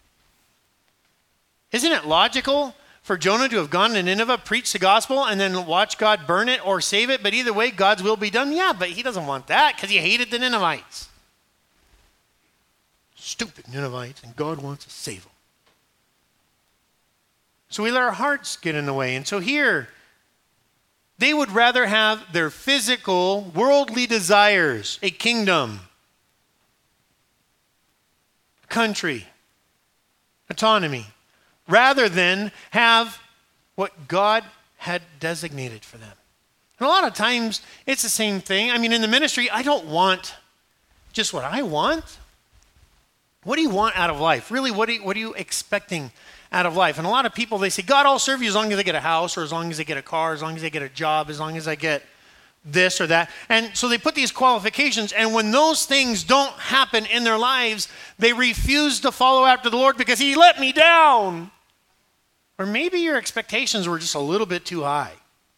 Isn't it logical for Jonah to have gone to Nineveh, preached the gospel, and then watch God burn it or save it? But either way, God's will be done. Yeah, but he doesn't want that because he hated the Ninevites. Stupid Ninevites, and God wants to save them. So we let our hearts get in the way. And so here, they would rather have their physical, worldly desires, a kingdom, a country, autonomy, rather than have what God had designated for them. And a lot of times, it's the same thing. I mean, in the ministry, I don't want just what I want. What do you want out of life? Really, what are you expecting out of life? And a lot of people, they say, God, I'll serve you as long as I get a house, or as long as I get a car, as long as I get a job, as long as I get this or that. And so they put these qualifications, and when those things don't happen in their lives, they refuse to follow after the Lord because he let me down. Or maybe your expectations were just a little bit too high.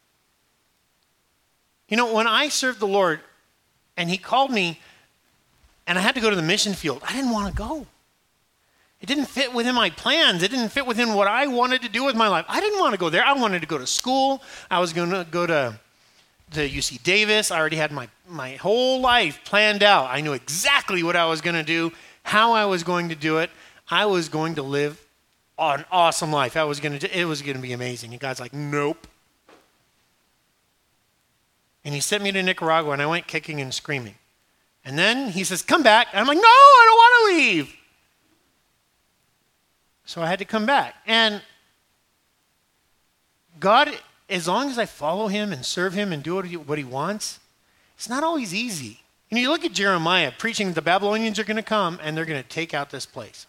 You know, when I served the Lord and he called me and I had to go to the mission field, I didn't want to go. It didn't fit within my plans. It didn't fit within what I wanted to do with my life. I didn't want to go there. I wanted to go to school. I was going to go to UC Davis. I already had my whole life planned out. I knew exactly what I was going to do, how I was going to do it. I was going to live an awesome life. It was going to be amazing. And God's like, nope. And he sent me to Nicaragua, and I went kicking and screaming. And then he says, come back. And I'm like, no, I don't want to leave. So I had to come back. And God, as long as I follow him and serve him and do what he wants, it's not always easy. And you look at Jeremiah preaching the Babylonians are going to come and they're going to take out this place.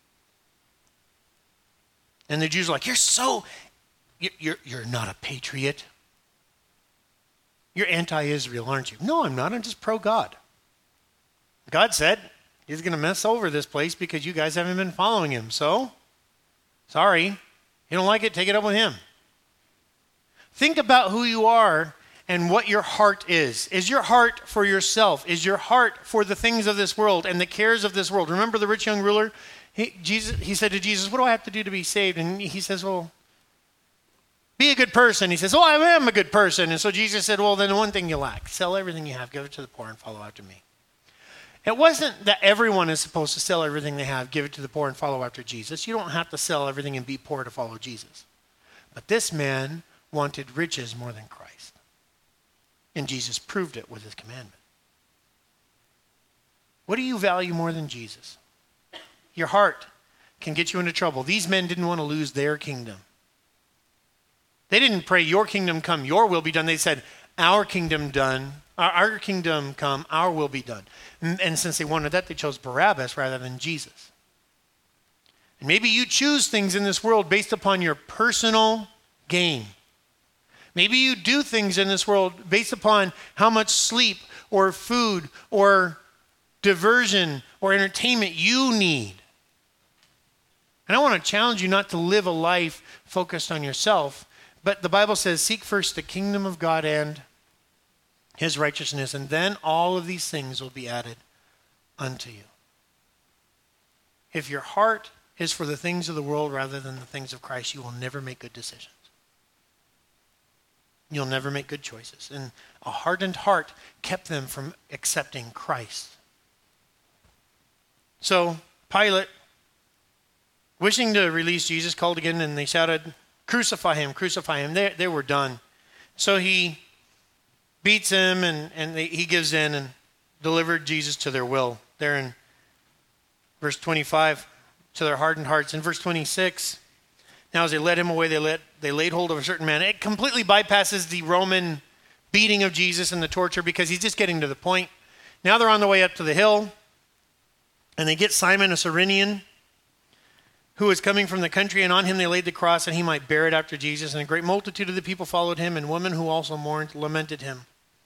And the Jews are like, you're not a patriot. You're anti-Israel, aren't you? No, I'm not. I'm just pro-God. God said he's going to mess over this place because you guys haven't been following him. So, sorry. You don't like it, take it up with him. Think about who you are and what your heart is. Is your heart for yourself? Is your heart for the things of this world and the cares of this world? Remember the rich young ruler? He said to Jesus, what do I have to do to be saved? And he says, well, be a good person. He says, oh, I am a good person. And so Jesus said, well, then one thing you lack. Sell everything you have, give it to the poor, and follow after me. It wasn't that everyone is supposed to sell everything they have, give it to the poor, and follow after Jesus. You don't have to sell everything and be poor to follow Jesus. But this man wanted riches more than Christ. And Jesus proved it with his commandment. What do you value more than Jesus? Your heart can get you into trouble. These men didn't want to lose their kingdom. They didn't pray, your kingdom come, your will be done. They said, our kingdom come, our will be done. And since they wanted that, they chose Barabbas rather than Jesus. And maybe you choose things in this world based upon your personal gain. Maybe you do things in this world based upon how much sleep or food or diversion or entertainment you need. And I want to challenge you not to live a life focused on yourself, but the Bible says, seek first the kingdom of God and his righteousness, and then all of these things will be added unto you. If your heart is for the things of the world rather than the things of Christ, you will never make good decisions. You'll never make good choices. And a hardened heart kept them from accepting Christ. So Pilate, wishing to release Jesus, called again, and they shouted, crucify him, crucify him. They were done. So he beats him, and he gives in and delivered Jesus to their will. There in verse 25, to their hardened hearts. In verse 26, now as they led him away, they laid hold of a certain man. It completely bypasses the Roman beating of Jesus and the torture because he's just getting to the point. Now they're on the way up to the hill, and they get Simon, a Cyrenian, who was coming from the country, and on him they laid the cross, and he might bear it after Jesus. And a great multitude of the people followed him, and women who also mourned lamented him.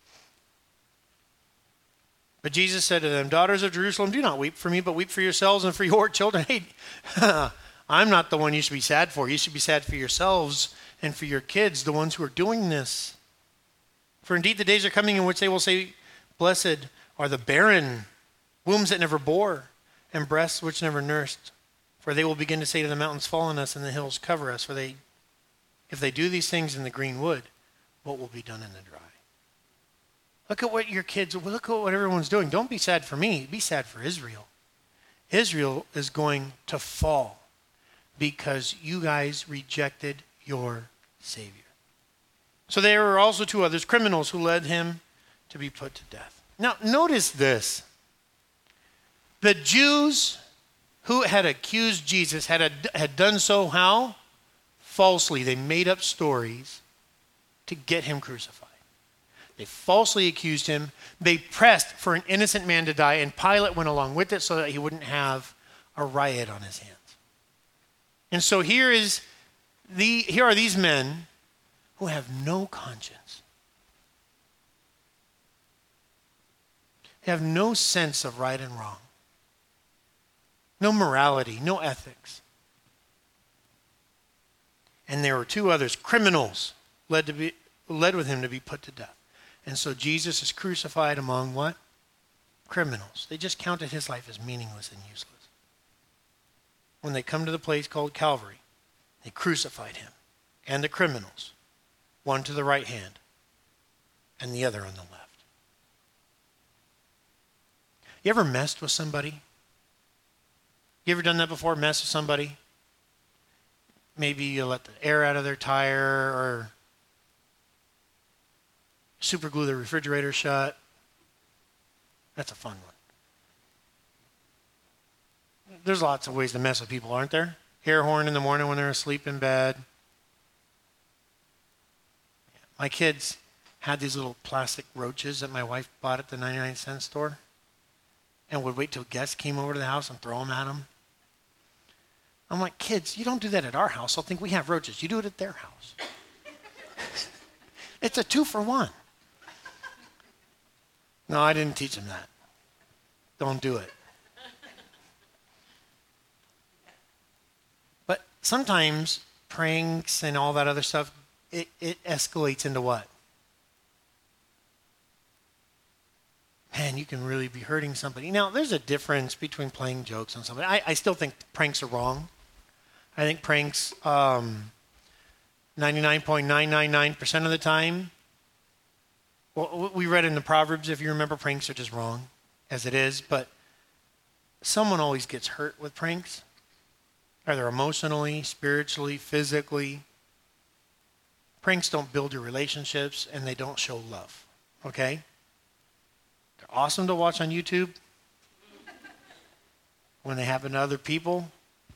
But Jesus said to them, daughters of Jerusalem, do not weep for me, but weep for yourselves and for your children. Hey, I'm not the one you should be sad for. You should be sad for yourselves and for your kids, the ones who are doing this. For indeed the days are coming in which they will say, blessed are the barren, wombs that never bore, and breasts which never nursed. For they will begin to say to the mountains, fall on us, and the hills cover us. For if they do these things in the green wood, what will be done in the dry? Look at what look at what everyone's doing. Don't be sad for me. Be sad for Israel. Israel is going to fall because you guys rejected your Savior. So there were also two others, criminals, who led him to be put to death. Now, notice this. The Jews who had accused Jesus had done so how? Falsely. They made up stories to get him crucified. They falsely accused him. They pressed for an innocent man to die, and Pilate went along with it so that he wouldn't have a riot on his hands. And so here are these men who have no conscience. They have no sense of right and wrong. No morality, no ethics. And there were two others, criminals, led with him to be put to death. And so Jesus is crucified among what? Criminals. They just counted his life as meaningless and useless. When they come to the place called Calvary, they crucified him and the criminals, one to the right hand and the other on the left. You ever messed with somebody? You ever done that before, mess with somebody? Maybe you let the air out of their tire or super glue the refrigerator shut. That's a fun one. There's lots of ways to mess with people, aren't there? Air horn in the morning when they're asleep in bed. My kids had these little plastic roaches that my wife bought at the 99-cent store and would wait till guests came over to the house and throw them at them. I'm like, kids, you don't do that at our house. They'll think we have roaches. You do it at their house. It's a 2-for-1. No, I didn't teach them that. Don't do it. But sometimes pranks and all that other stuff, it escalates into what? Man, you can really be hurting somebody. Now, there's a difference between playing jokes on somebody. I still think pranks are wrong. I think pranks, 99.999% of the time, well, we read in the Proverbs, if you remember, pranks are just wrong as it is, but someone always gets hurt with pranks, either emotionally, spiritually, physically. Pranks don't build your relationships, and they don't show love, okay? They're awesome to watch on YouTube when they happen to other people,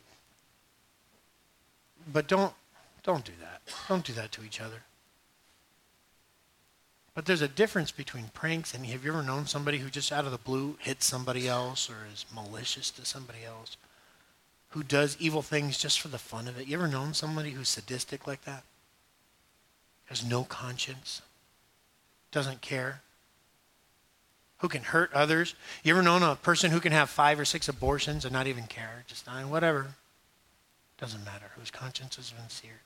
but don't do that. Don't do that to each other. But there's a difference between pranks and have you ever known somebody who just out of the blue hits somebody else or is malicious to somebody else? Who does evil things just for the fun of it? You ever known somebody who's sadistic like that? Has no conscience? Doesn't care? Who can hurt others? You ever known a person who can have 5 or 6 abortions and not even care? Just dying, whatever. Doesn't matter whose conscience has been seared.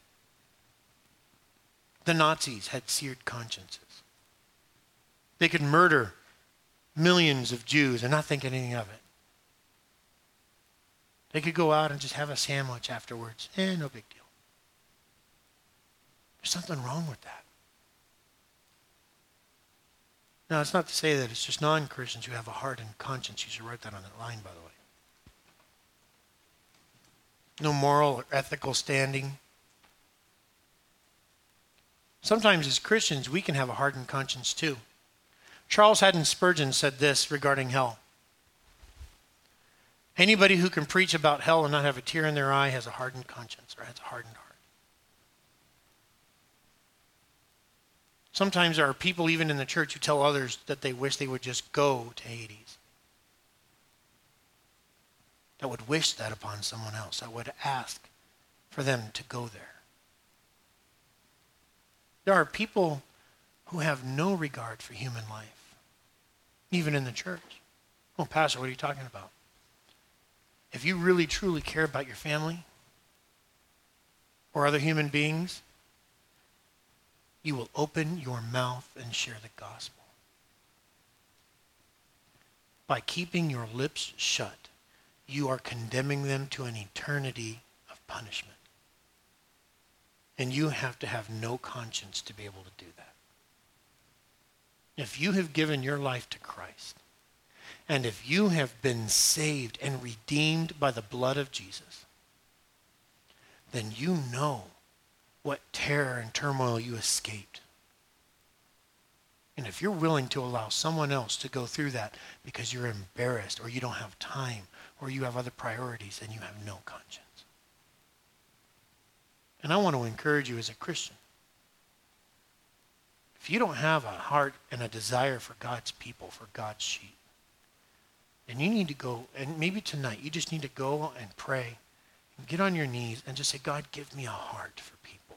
The Nazis had seared consciences. They could murder millions of Jews and not think anything of it. They could go out and just have a sandwich afterwards. No big deal. There's something wrong with that. Now, it's not to say that it's just non-Christians who have a hardened conscience. You should write that on that line, by the way. No moral or ethical standing. Sometimes as Christians, we can have a hardened conscience too. Charles Haddon Spurgeon said this regarding hell. Anybody who can preach about hell and not have a tear in their eye has a hardened conscience or has a hardened heart. Sometimes there are people even in the church who tell others that they wish they would just go to Hades. That would wish that upon someone else. That would ask for them to go there. There are people who have no regard for human life, even in the church. Oh, Pastor, what are you talking about? If you really, truly care about your family or other human beings, you will open your mouth and share the gospel. By keeping your lips shut, you are condemning them to an eternity of punishment. And you have to have no conscience to be able to do that. If you have given your life to Christ, and if you have been saved and redeemed by the blood of Jesus, then you know what terror and turmoil you escaped. And if you're willing to allow someone else to go through that because you're embarrassed or you don't have time or you have other priorities, then you have no conscience. And I want to encourage you as a Christian. If you don't have a heart and a desire for God's people, for God's sheep, And you need to go, and maybe tonight, you just need to go and pray and get on your knees and just say, God, give me a heart for people.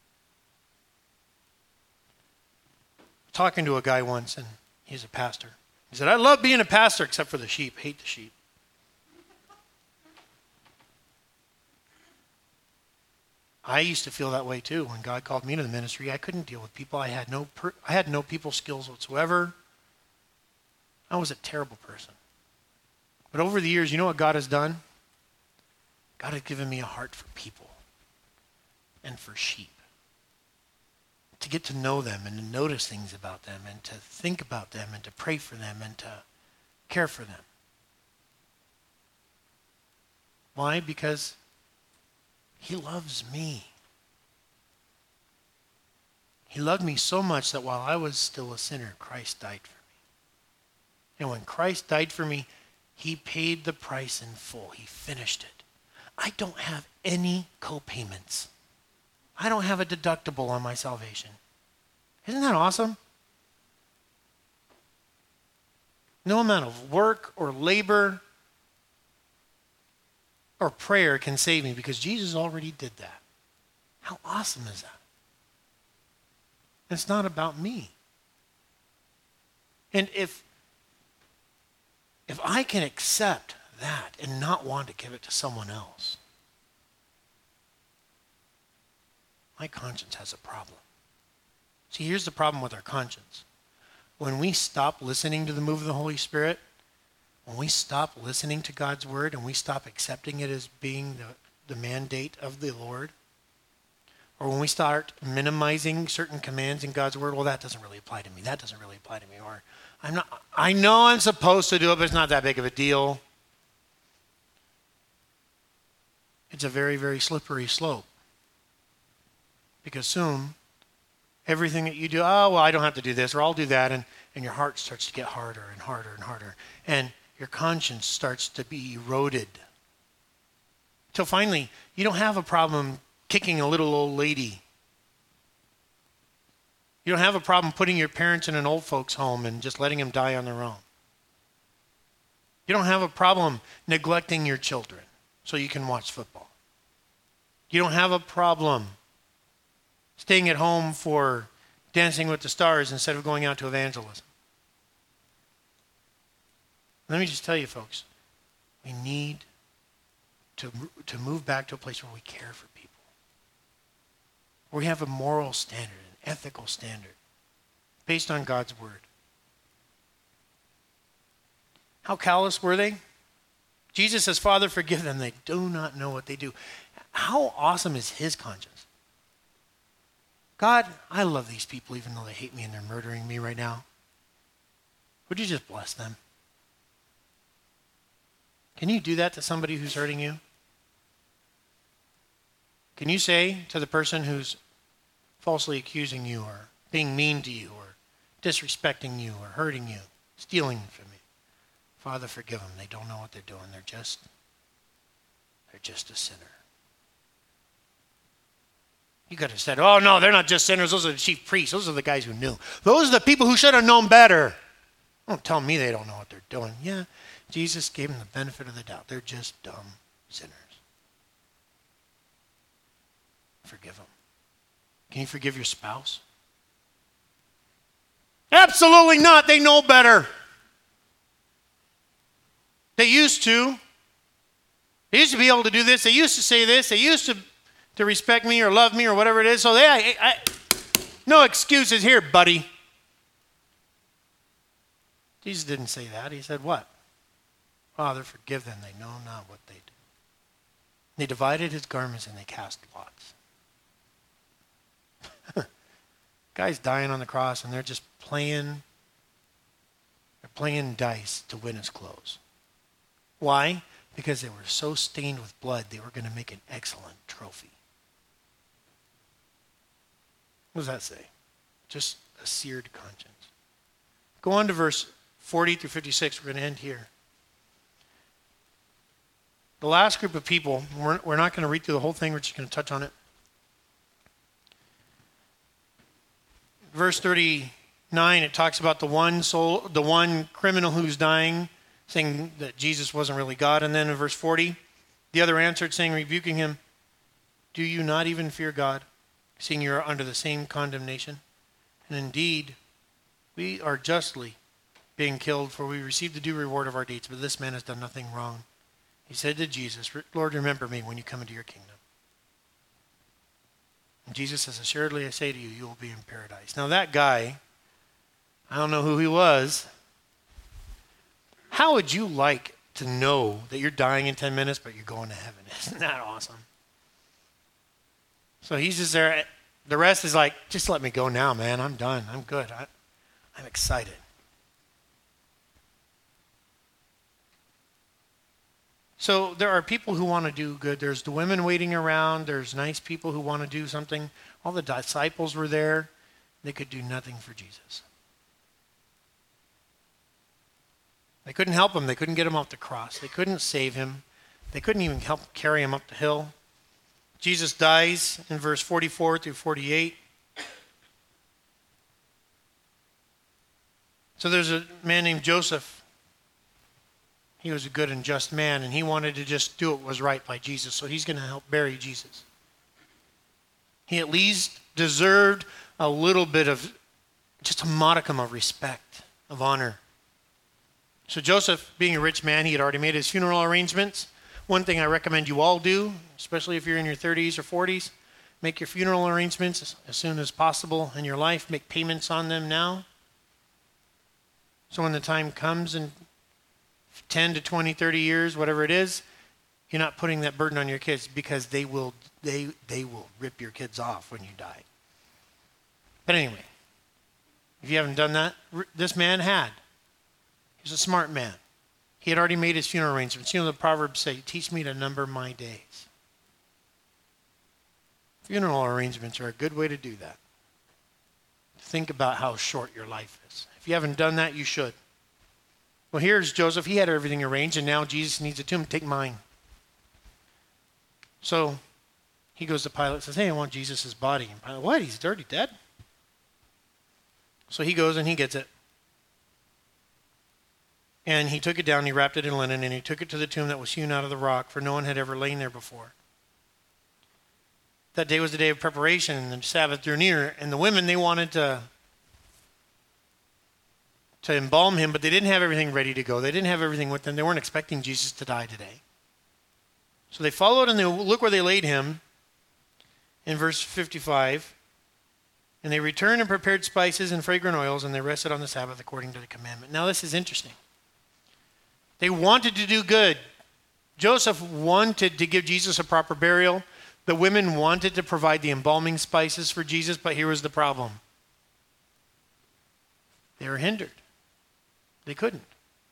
Talking to a guy once, and he's a pastor. He said, I love being a pastor except for the sheep. Hate the sheep. I used to feel that way too. When God called me to the ministry, I couldn't deal with people. I had no people skills whatsoever. I was a terrible person. But over the years, you know what God has done? God has given me a heart for people and for sheep. To get to know them and to notice things about them and to think about them and to pray for them and to care for them. Why? Because he loves me. He loved me so much that while I was still a sinner, Christ died for me. And when Christ died for me, he paid the price in full. He finished it. I don't have any co-payments. I don't have a deductible on my salvation. Isn't that awesome? No amount of work or labor or prayer can save me because Jesus already did that. How awesome is that? It's not about me. And if I can accept that and not want to give it to someone else, my conscience has a problem. See, here's the problem with our conscience. When we stop listening to the move of the Holy Spirit, when we stop listening to God's word and we stop accepting it as being the mandate of the Lord, or when we start minimizing certain commands in God's word, well, that doesn't really apply to me. That doesn't really apply to me. Or I know I'm supposed to do it, but it's not that big of a deal. It's a very, very slippery slope. Because soon, everything that you do, oh, well, I don't have to do this, or I'll do that, and your heart starts to get harder and harder and harder. And your conscience starts to be eroded. Till finally, you don't have a problem kicking a little old lady. You don't have a problem putting your parents in an old folks' home and just letting them die on their own. You don't have a problem neglecting your children so you can watch football. You don't have a problem staying at home for Dancing with the Stars instead of going out to evangelism. Let me just tell you, folks, we need to move back to a place where we care for people. Where we have a moral standard, an ethical standard, based on God's word. How callous were they? Jesus says, Father, forgive them. They do not know what they do. How awesome is his conscience? God, I love these people even though they hate me and they're murdering me right now. Would you just bless them? Can you do that to somebody who's hurting you? Can you say to the person who's falsely accusing you or being mean to you or disrespecting you or hurting you, stealing from you, Father, forgive them. They don't know what they're doing. They're just a sinner. You could have said, oh, no, they're not just sinners. Those are the chief priests. Those are the guys who knew. Those are the people who should have known better. Don't tell me they don't know what they're doing. Yeah, Jesus gave them the benefit of the doubt. They're just dumb sinners. Forgive them. Can you forgive your spouse? Absolutely not. They know better. They used to. They used to be able to do this. They used to say this. They used to respect me or love me or whatever it is. So no excuses here, buddy. Jesus didn't say that. He said what? Father, forgive them. They know not what they do. They divided his garments and they cast lots. Guy's dying on the cross and they're just playing dice to win his clothes. Why? Because they were so stained with blood, they were going to make an excellent trophy. What does that say? Just a seared conscience. Go on to verse 40 through 56. We're going to end here. The last group of people, we're not going to read through the whole thing. We're just going to touch on it. Verse 39, it talks about the one criminal who's dying saying that Jesus wasn't really God. And then in verse 40, the other answered, saying, rebuking him, do you not even fear God, seeing you are under the same condemnation? And indeed, we are justly being killed, for we received the due reward of our deeds, but this man has done nothing wrong. He said to Jesus, Lord, remember me when you come into your kingdom. And Jesus says, assuredly I say to you, you will be in paradise. Now that guy, I don't know who he was. How would you like to know that you're dying in 10 minutes, but you're going to heaven? Isn't that awesome? So he's just there. The rest is like, just let me go now, man. I'm done. I'm good. I'm excited. So there are people who want to do good. There's the women waiting around. There's nice people who want to do something. All the disciples were there. They could do nothing for Jesus. They couldn't help him. They couldn't get him off the cross. They couldn't save him. They couldn't even help carry him up the hill. Jesus dies in verse 44 through 48. So there's a man named Joseph. He was a good and just man, and he wanted to just do what was right by Jesus, so he's going to help bury Jesus. He at least deserved a little bit of, just a modicum of respect, of honor. So Joseph, being a rich man, he had already made his funeral arrangements. One thing I recommend you all do, especially if you're in your 30s or 40s, make your funeral arrangements as soon as possible in your life. Make payments on them now. So when the time comes in 10 to 20, 30 years, whatever it is, you're not putting that burden on your kids, because they will rip your kids off when you die. But anyway, if you haven't done that, this man had. He was a smart man. He had already made his funeral arrangements. You know, the Proverbs say, teach me to number my days. Funeral arrangements are a good way to do that. Think about how short your life is. If you haven't done that, you should. Well, here's Joseph. He had everything arranged, and now Jesus needs a tomb. Take mine. So he goes to Pilate and says, hey, I want Jesus' body. And Pilate, what? He's already dead? So he goes and he gets it. And he took it down, he wrapped it in linen, and he took it to the tomb that was hewn out of the rock, for no one had ever lain there before. That day was the day of preparation, and the Sabbath drew near, and the women, they wanted to embalm him, but they didn't have everything ready to go. They didn't have everything with them. They weren't expecting Jesus to die today. So they followed, and they look where they laid him in verse 55. And they returned and prepared spices and fragrant oils, and they rested on the Sabbath according to the commandment. Now this is interesting. They wanted to do good. Joseph wanted to give Jesus a proper burial. The women wanted to provide the embalming spices for Jesus, but here was the problem. They were hindered. They couldn't.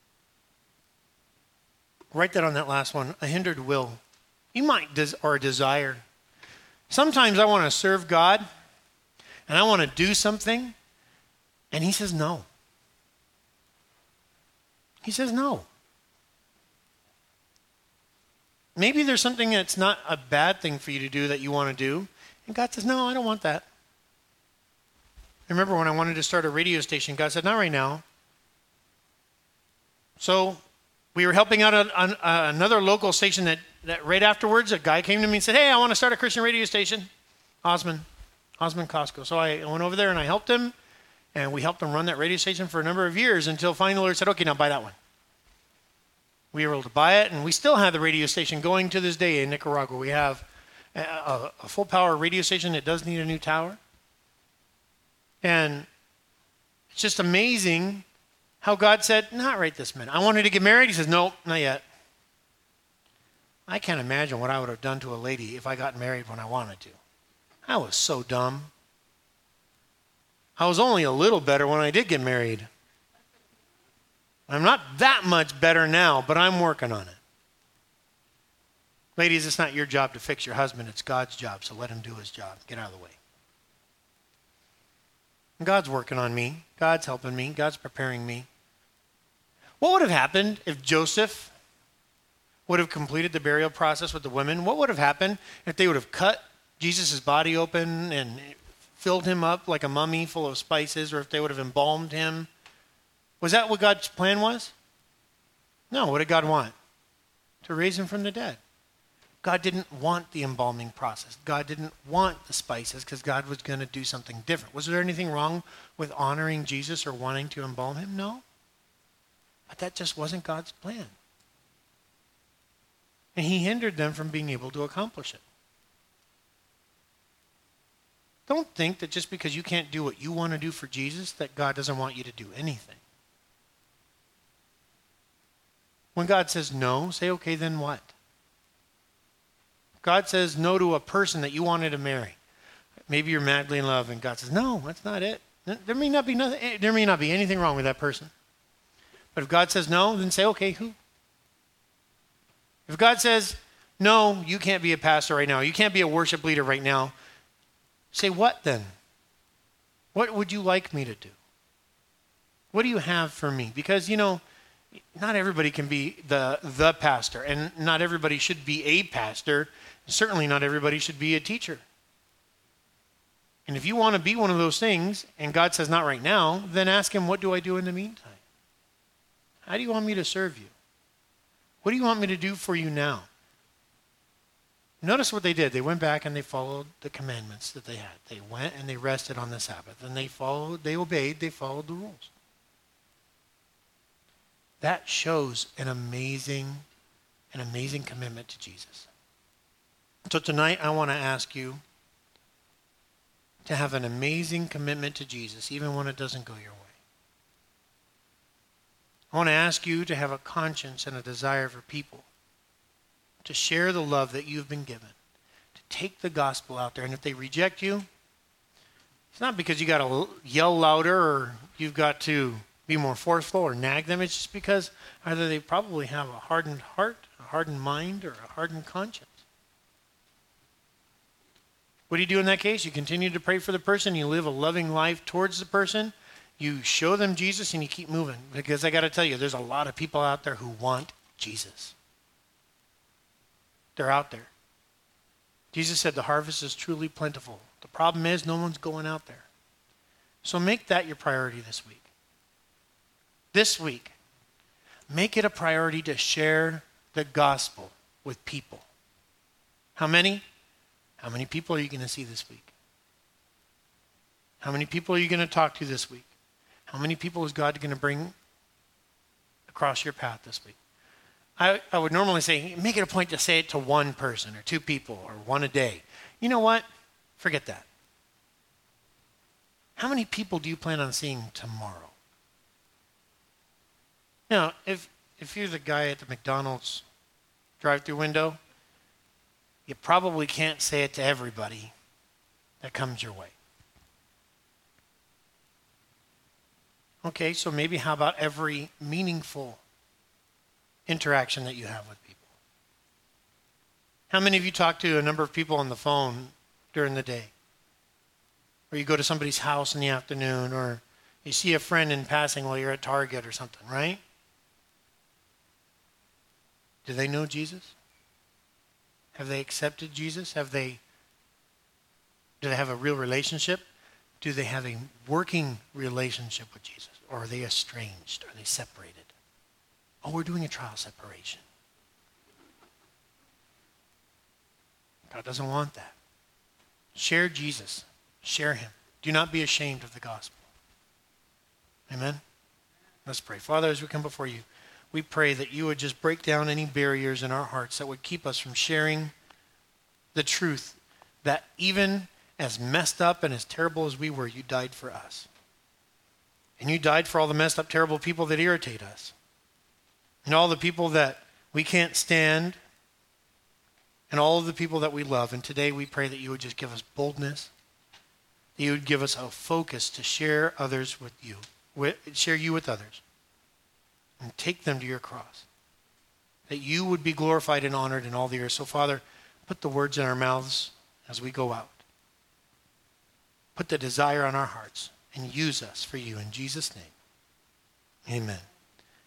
Write that on that last one, a hindered will. You might, or a desire. Sometimes I want to serve God, and I want to do something, and he says no. He says no. Maybe there's something that's not a bad thing for you to do that you want to do, and God says, no, I don't want that. I remember when I wanted to start a radio station, God said, not right now. So we were helping out another local station that right afterwards, a guy came to me and said, hey, I want to start a Christian radio station. Osman Costco. So I went over there and I helped him, and we helped him run that radio station for a number of years until finally the Lord said, okay, now buy that one. We were able to buy it, and we still have the radio station going to this day in Nicaragua. We have a full power radio station that does need a new tower. And it's just amazing how God said, not right this minute. I wanted to get married. He says, nope, not yet. I can't imagine what I would have done to a lady if I got married when I wanted to. I was so dumb. I was only a little better when I did get married. I'm not that much better now, but I'm working on it. Ladies, it's not your job to fix your husband. It's God's job, so let him do his job. Get out of the way. And God's working on me. God's helping me. God's preparing me. What would have happened if Joseph would have completed the burial process with the women? What would have happened if they would have cut Jesus' body open and filled him up like a mummy full of spices, or if they would have embalmed him? Was that what God's plan was? No, what did God want? To raise him from the dead. God didn't want the embalming process. God didn't want the spices because God was going to do something different. Was there anything wrong with honoring Jesus or wanting to embalm him? No. But that just wasn't God's plan. And he hindered them from being able to accomplish it. Don't think that just because you can't do what you want to do for Jesus, that God doesn't want you to do anything. When God says no, say, okay, then what? God says no to a person that you wanted to marry. Maybe you're madly in love, and God says, no, that's not it. There may not be anything wrong with that person. But if God says no, then say, okay, who? If God says, no, you can't be a pastor right now, you can't be a worship leader right now, say, what then? What would you like me to do? What do you have for me? Because, not everybody can be the pastor, and not everybody should be a pastor. Certainly not everybody should be a teacher. And if you want to be one of those things, and God says not right now, then ask him, what do I do in the meantime? How do you want me to serve you? What do you want me to do for you now? Notice what they did. They went back and they followed the commandments that they had. They went and they rested on the Sabbath. And they obeyed, they followed the rules. That shows an amazing commitment to Jesus. So tonight I want to ask you to have an amazing commitment to Jesus, even when it doesn't go your way. I want to ask you to have a conscience and a desire for people, to share the love that you've been given, to take the gospel out there. And if they reject you, it's not because you got to yell louder or you've got to be more forceful or nag them. It's just because either they probably have a hardened heart, a hardened mind, or a hardened conscience. What do you do in that case? You continue to pray for the person. You live a loving life towards the person. You show them Jesus and you keep moving. Because I got to tell you, there's a lot of people out there who want Jesus. They're out there. Jesus said the harvest is truly plentiful. The problem is no one's going out there. So make that your priority this week. This week, make it a priority to share the gospel with people. How many? How many people are you going to see this week? How many people are you going to talk to this week? How many people is God going to bring across your path this week? I would normally say, make it a point to say it to one person or two people or one a day. You know what? Forget that. How many people do you plan on seeing tomorrow? Now, if you're the guy at the McDonald's drive-through window, you probably can't say it to everybody that comes your way. Okay, so maybe how about every meaningful interaction that you have with people? How many of you talk to a number of people on the phone during the day? Or you go to somebody's house in the afternoon, or you see a friend in passing while you're at Target or something, right? Do they know Jesus? Have they accepted Jesus? Do they have a real relationship? Do they have a working relationship with Jesus? Or are they estranged? Are they separated? Oh, we're doing a trial separation. God doesn't want that. Share Jesus. Share him. Do not be ashamed of the gospel. Amen? Let's pray. Father, as we come before you, we pray that you would just break down any barriers in our hearts that would keep us from sharing the truth that even as messed up and as terrible as we were, you died for us. And you died for all the messed up, terrible people that irritate us. And all the people that we can't stand. And all of the people that we love. And today we pray that you would just give us boldness. That you would give us a focus to share others with you. Share you with others. And take them to your cross. That you would be glorified and honored in all the earth. So Father, put the words in our mouths as we go out. Put the desire on our hearts and use us for you in Jesus' name. Amen.